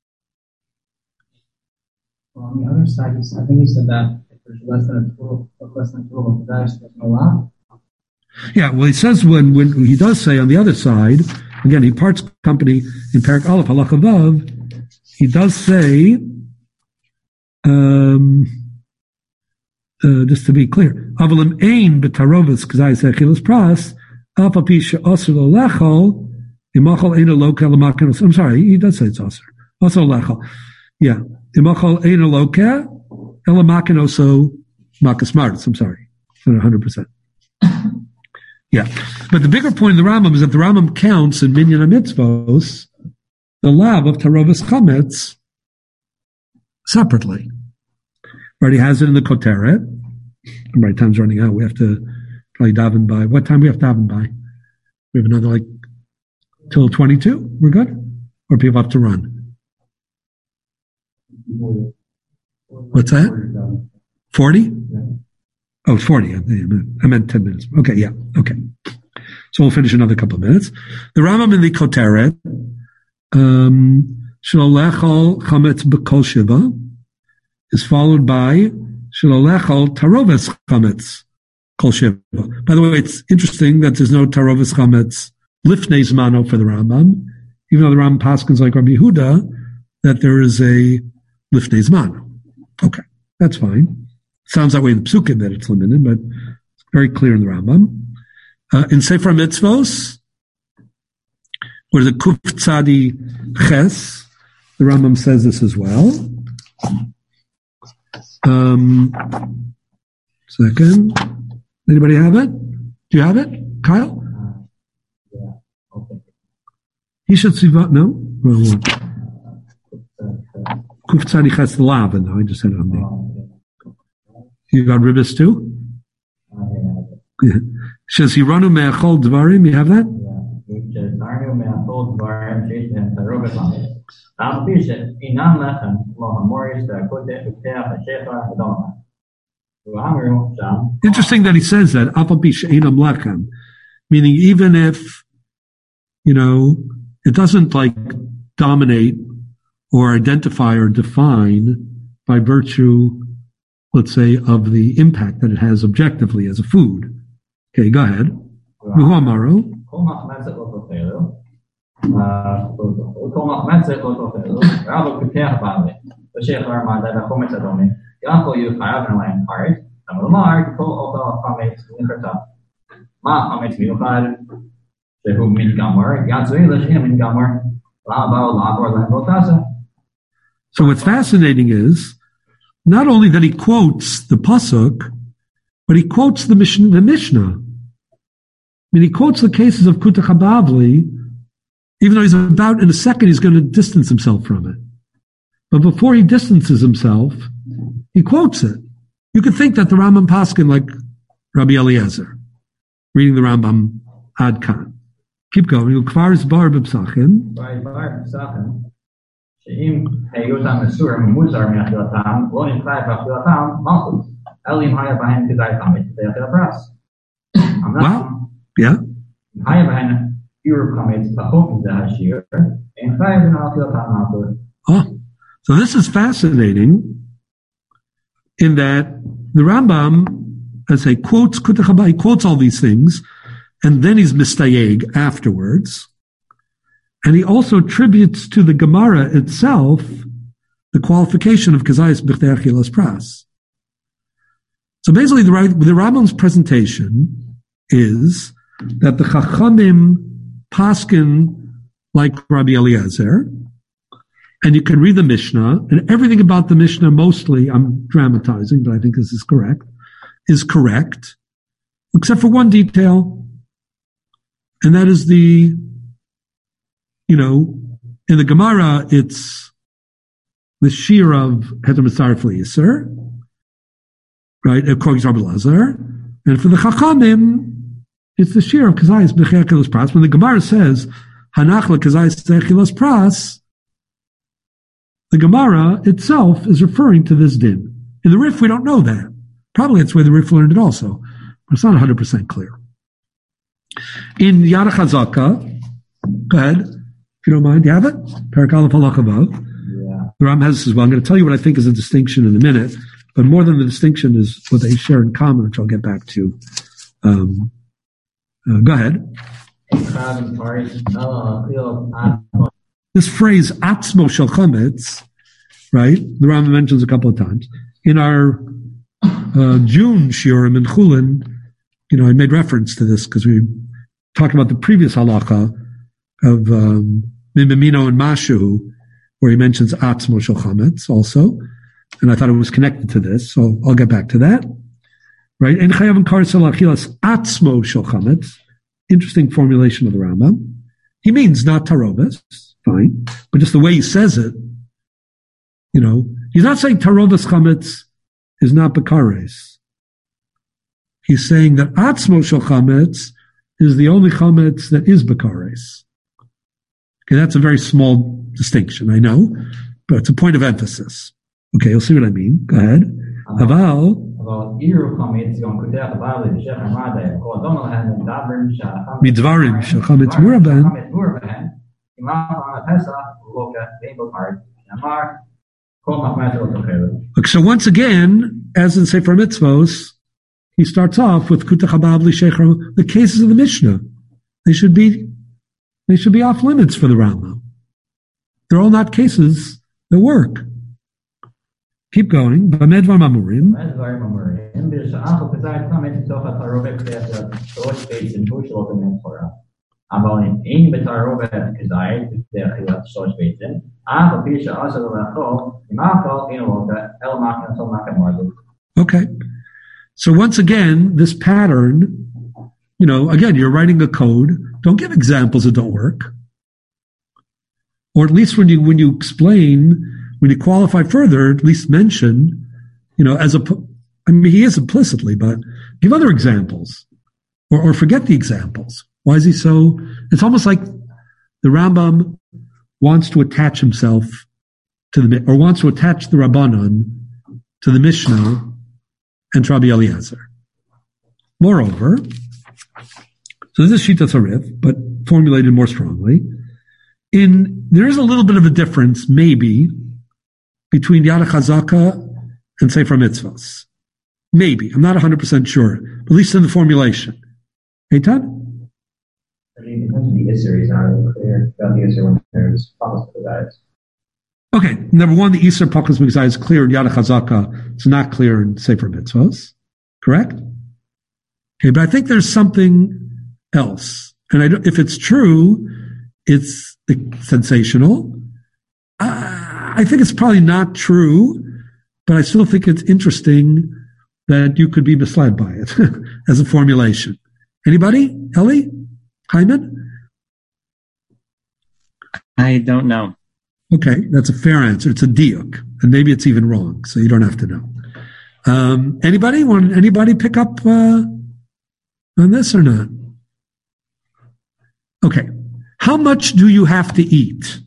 Well, on the other side, I think he said that if there's less than a total, less than a total of dash, there's no law. Yeah, well, he says when when he does say on the other side, again, he parts company in Parak Aleph Halach Vav. He does say Um, uh, just to be clear, avalim ein betarovas kazayis echilas pras alpha pisha osir lechol imachol ein aloka lamakenos. I'm sorry, he does say it's osir. Also lechol, yeah. Imachol ein aloka elamakenoso makasmarts. I'm sorry, not one hundred percent. Yeah, but the bigger point of the Rambam is that the Rambam counts in minyan mitzvos the lav of tarovas chametz separately. Right, he has it in the Koteret. Right, time's running out. We have to probably daven by. What time do we have to daven by? We have another, like, till twenty-two? We're good? Or people have to run? What's that? forty? Oh, it's forty. I meant, I meant ten minutes. Okay, yeah, okay. So we'll finish another couple of minutes. The Rambam in the Koteret, um, Shalolechol chametz b'kol shiva, is followed by Shalolechol taroves chametz kol shiva. By the way, it's interesting that there's no taroves chametz lifnei zmano for the Rambam, even though the Rambam paskins like Rabbi Yehuda that there is a lifnei zmano. Okay, that's fine. Sounds that way in the Psukim that it's limited, but it's very clear in the Rambam. Uh, in Sefer Mitzvos, where the Kuf Tzadi Ches, the Rambam says this as well. Um, second. Anybody have it? Do you have it? Kyle? Uh, yeah. Okay. He should see what? No? Wrong one. Kuf Tzadi Ches, the Lav, no, I just said it on me. You got Ribbis too? Yeah. Says Hiranu me'achol dvarim, you have that? Interesting that he says that, meaning even if, you know, it doesn't like dominate or identify or define by virtue, let's say, of the impact that it has objectively as a food. Okay, go ahead. Muhu Amaru. So what's fascinating is not only that he quotes the pasuk, but he quotes the Mishnah. The Mishnah. I mean, he quotes the cases of Kutach HaBavli, even though he's about, in a second, he's going to distance himself from it. But before he distances himself, he quotes it. You could think that the Rambam Paskin, like Rabbi Eliezer, reading the Rambam Ad Kan. Keep going. Kvar Zbar B'Psachim. Wow. Yeah. Oh, so this is fascinating in that the Rambam, as I quotes Kutach HaBavli, he quotes all these things, and then he's mistayeg afterwards. And he also attributes to the Gemara itself the qualification of Kazayis B'chtei Achilas Pras. So basically, the, the Rambam's presentation is that the Chachamim paskin like Rabbi Eliezer, and you can read the Mishnah, and everything about the Mishnah, mostly, I'm dramatizing, but I think this is correct, is correct, except for one detail, and that is the, you know, in the Gemara, it's the shear of Heter Mitzaref L'Yisr, right, according to Rabbi Eliezer, and for the Chachamim, it's the shear of Kazayis B'chtei Achilas Pras. When the Gemara says, Hanach Kazayis B'chtei Achilas Pras, the Gemara itself is referring to this din. In the Rif, we don't know that. Probably that's where the Rif learned it also, but it's not one hundred percent clear. In Yad HaChazaka, go ahead, if you don't mind, do you have it? Perek Aleph Halach Vav. Yeah. The Ram has this as well. I'm going to tell you what I think is a distinction in a minute, but more than the distinction is what they share in common, which I'll get back to. Um, Uh, go ahead. This phrase, atzmo shel chametz, right? The Rambam mentions a couple of times. In our uh, June shiurim in Chulin, you know, I made reference to this because we talked about the previous halacha of um, Mimimino and Mashu, where he mentions Atzmo Shel Chametz also, and I thought it was connected to this, so I'll get back to that. Right? En Chayav Karsel Achilas Atzmo Shel Chametz. Interesting formulation of the Rambam. He means not Taroves, fine, but just the way he says it, you know, he's not saying Taroves Chametz is not Bekares. He's saying that Atzmo Shel Chametz is the only Chametz that is Bekares. Okay, that's a very small distinction, I know, but it's a point of emphasis. Okay, you'll see what I mean. Go ahead. Uh, Aval. Midvarim shechametz muraben. Okay, so once again, as in Sefer Mitzvos, he starts off with Kutach Habav L'Sheichar, the cases of the Mishnah. They should be, they should be off limits for the Rambam. They're all not cases that work. Keep going. B'medvar mamurim. Okay. So once again, this pattern, you know, again, you're writing a code. Don't give examples that don't work. Or at least when you, when you explain, when you qualify further, at least mention, you know, as a, I mean, he is implicitly, but give other examples. Or, or forget the examples. Why is he so, it's almost like the Rambam wants to attach himself to the, or wants to attach the Rabbanon to the Mishnah and to Rabbi Eliezer. Moreover, so this is Shitas Arif, but formulated more strongly. In, there is a little bit of a difference, maybe, between Yad HaChazaka and Sefer Mitzvos. Maybe. I'm not one hundred percent sure, but at least in the formulation. Eitan? I mean, in terms of the Isser, he's not really clear about the Isser when there's Pachas Megazayis. Okay, number one, the Isser Pachas Megazayis is clear in Yad HaChazaka. It's not clear in Sefer Mitzvos. Correct? Okay, but I think there's something else. And I don't, if it's true, it's sensational. Uh, I think it's probably not true, but I still think it's interesting that you could be misled by it as a formulation. Anybody? Ellie? Hyman? I don't know. Okay, that's a fair answer. It's a diuk, and maybe it's even wrong, so you don't have to know. Um, anybody want? Anybody pick up uh, on this or not? Okay, how much do you have to eat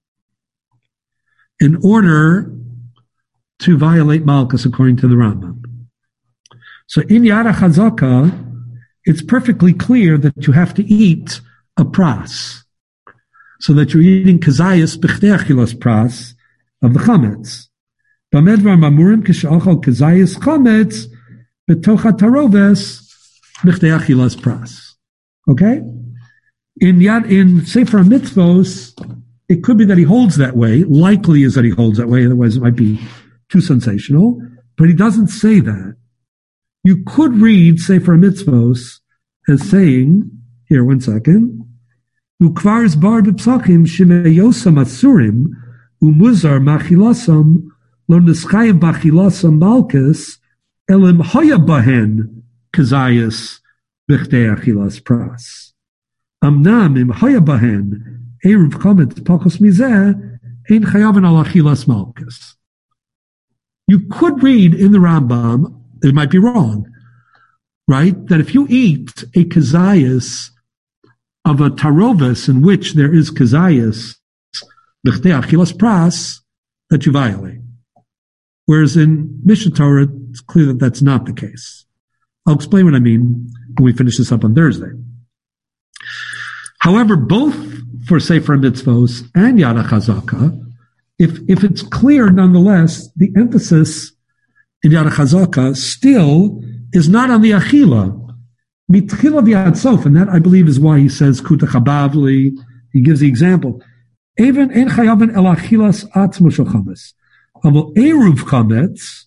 in order to violate Malchus according to the Rambam? So in Yad HaChazaka, it's perfectly clear that you have to eat a pras, so that you're eating kazayas b'chdei achilas pras of the chametz. B'medvar mamurim k'she'achal kazayas chametz b'toch hataroves b'chdei achilas pras. Okay? In Yad, in Sefer Mitzvos, it could be that he holds that way. Likely is that he holds that way, otherwise it might be too sensational. But he doesn't say that. You could read Sefer Mitzvos as saying, here, one second, Ukvar's bar b'psachim shemeyosam asurim umuzar machilasam lo niskayim bachilasam malchus elim hoya bahen kazayas b'chdei achilas pras. Amnam im hoya bahen eruv chametz pachos mizeh ein chayavan al achilas malchus. You could read in the Rambam, it might be wrong, right? That if you eat a kazayas of a tarovis in which there is kazayas, b'chdei achilas pras, that you violate. Whereas in Mishnah Torah, it's clear that that's not the case. I'll explain what I mean when we finish this up on Thursday. However, both for Sefer Mitzvos and Yad HaChazaka, if, if it's clear nonetheless, the emphasis in Yad HaChazaka still is not on the achila. Mitchila v'ad sof, and that I believe is why he says kuta chabavli. He gives the example. Even ein chayaven el achilas atzmo shel chametz. Aval Eruv Chametz,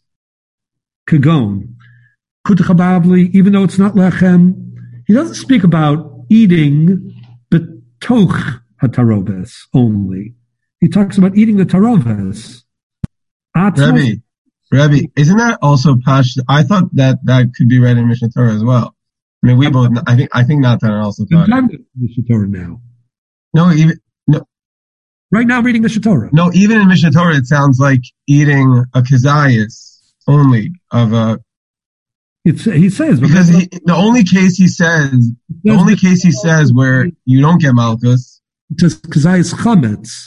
Kagon, Kutachabavli, even though it's not lechem, he doesn't speak about eating betoch hataroves only. He talks about eating the taroves. Rebbe, Rebbe, isn't that also Pash? I thought that that could be read in Mishnah Torah as well. I mean, we both, I think, I think Natan also thought it. I'm reading Mishnah Torah now. No, even, no. Right now, reading Mishnah Torah. No, even in Mishnah Torah, it sounds like eating a kazayas only of a. It's, he says because he, the only case he says, the only case he says where you don't get malchus. It's kazayas chametz.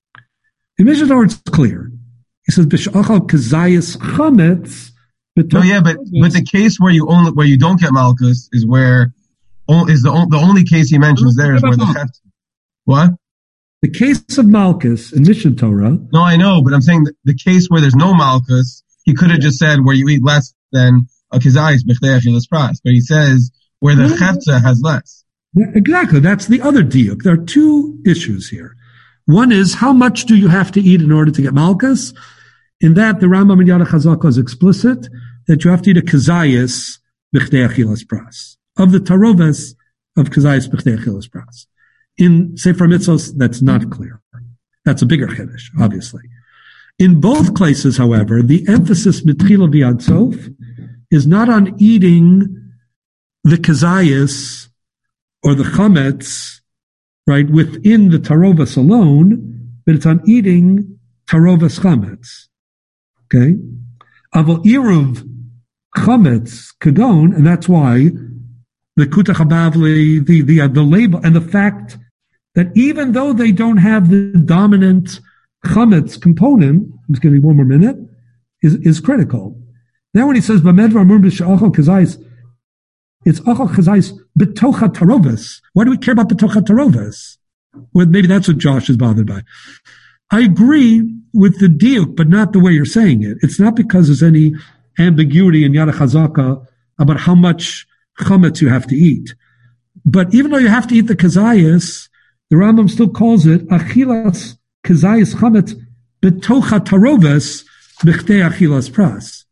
In Mishnah Torah, it's clear. He says b'shachal kazayas chametz. No, yeah, but but the case where you only where you don't get malchus is where is the the only case he mentions there is where the chef. What? The case of malchus in Mishnah Torah. No, I know, but I'm saying the, the case where there's no malchus, he could have just said where you eat less than a kazayis b'chdei achilas pras, but he says where the chefza has less. Yeah, exactly, that's the other diuk. There are two issues here. One is how much do you have to eat in order to get malchus? In that, the Rambam in Yad HaChazaka is explicit that you have to eat a kazayis b'chdei achilas pras, of the taroves of kazayis b'chdei achilas pras. In Sefer Mitzvos, that's not clear. That's a bigger chiddush, obviously. In both places, however, the emphasis mitchila v'ad sof is not on eating the kazayis or the chametz, right, within the taroves alone, but it's on eating taroves chametz. Okay? Aval iruv chametz kagon, and that's why the Kutach Habavli, the, the, uh, the label, and the fact that even though they don't have the dominant chametz component, I'm just going to give one more minute, is, is critical. Now when he says, B'medvar mur b'sha'achal kazayis, it's achal kazayis b'tocha taroves. Why do we care about b'tocha taroves? Well, maybe that's what Josh is bothered by. I agree with the diuk, but not the way you're saying it. It's not because there's any ambiguity in Yad HaChazaka about how much chametz you have to eat. But even though you have to eat the kazayis, the Rambam still calls it achilas kazayis chametz betocha taroves b'chdei achilas pras.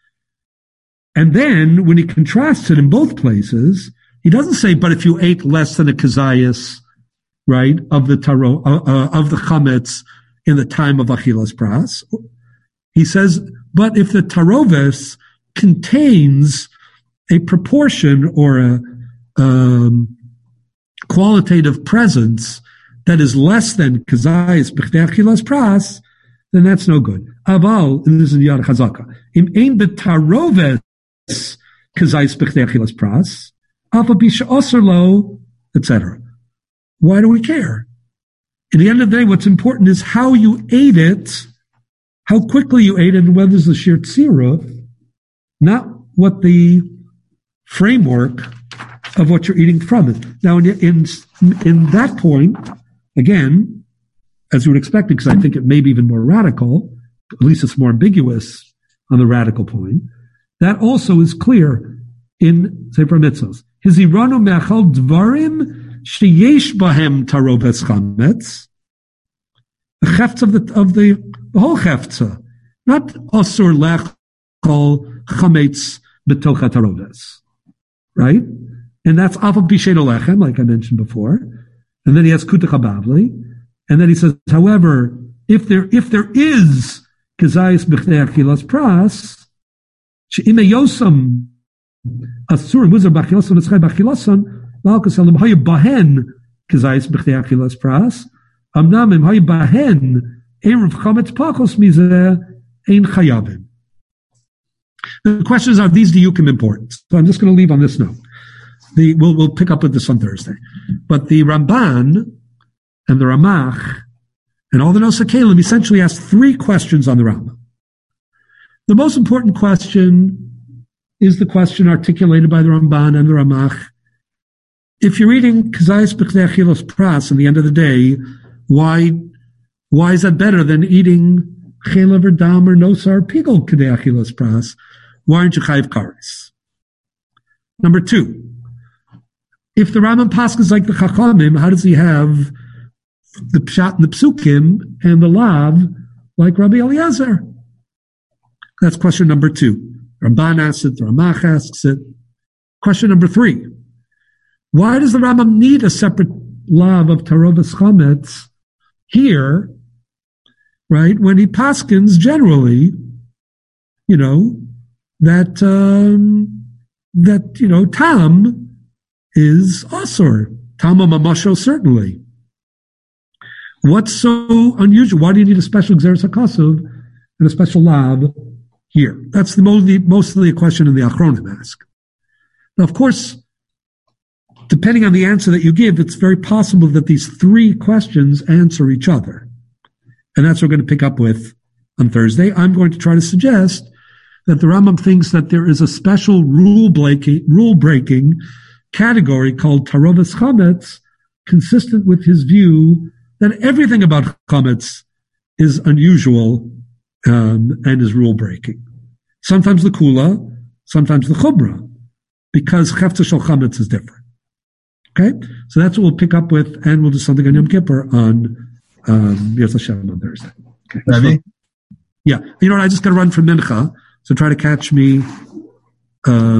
And then when he contrasts it in both places, he doesn't say, but if you ate less than a kazayis, right, of the taro, uh, uh, of the chametz in the time of achilas pras, he says, but if the taroves contains a proportion or a um, qualitative presence that is less than kazayis b'chdei achilas pras, then that's no good. Aval, and this is Yad HaChazaka, im ein b'taroves kazayis b'chdei achilas pras, afa bisha osir lo, et cetera. Why do we care? At the end of the day, what's important is how you ate it, how quickly you ate it, and whether there's a sheer tziruf, not what the framework of what you're eating from it. Now, in, in, in that point, again, as you would expect, because I think it may be even more radical, at least it's more ambiguous on the radical point, that also is clear in Sefer Mitzvos. Hiziranu me'achal dvarim sheyesh bahem taroves chametz, the chefts of the, of the, the whole cheftza, not osur lechol chametz betocha taroves, right? And that's afal b'shein lechem, like I mentioned before. And then he has kutach habavli. And then he says, however, if there, if there is kazayis b'chdei achilas pras, she'ime yosam asur muzar b'achilason eschai b'achilason, malchus elam hayu bahen kazayis b'chdei achilas pras, amnam im hayu bahen eruv chametz pachos mizeh ein chayavim. The questions are these diukim important. So I'm just going to leave on this note. The, we'll, we'll pick up with this on Thursday. But the Ramban and the Ramach and all the Nosei Kelim essentially ask three questions on the Rambam. The most important question is the question articulated by the Ramban and the Ramach. If you're eating kazayis b'chdei achilas pras in the end of the day, why, why is that better than eating chelav or dam or nosar pigol k'dei achilas pras? Why aren't you chayiv kares? Number two, if the Rambam Pascha is like the Chachamim, how does he have the Pshat and the Psukim and the Lav like Rabbi Eliezer? That's question number two. Ramban asks it, the Ramach asks it. Question number three. Why does the Rambam need a separate lav of Tarovas Chametz here, right, when he paskins generally, you know, that, um, that, you know, Tam is Asur. Tam Mamasho, certainly. What's so unusual? Why do you need a special Xeris HaKasuv and a special lav here? That's the mostly, mostly a question in the Achronim ask. Now, of course, depending on the answer that you give, it's very possible that these three questions answer each other. And that's what we're going to pick up with on Thursday. I'm going to try to suggest that the Rambam thinks that there is a special rule breaking, rule breaking category called Tarovas Chametz, consistent with his view that everything about Chametz is unusual um, and is rule breaking. Sometimes the Kula, sometimes the Chubra, because Chefza Shel Chametz is different. Okay? So that's what we'll pick up with, and we'll do something on Yom Kippur on um, Yom Hashem on Thursday. Okay. So, yeah. You know what? I just got to run for Mincha, so try to catch me. Uh,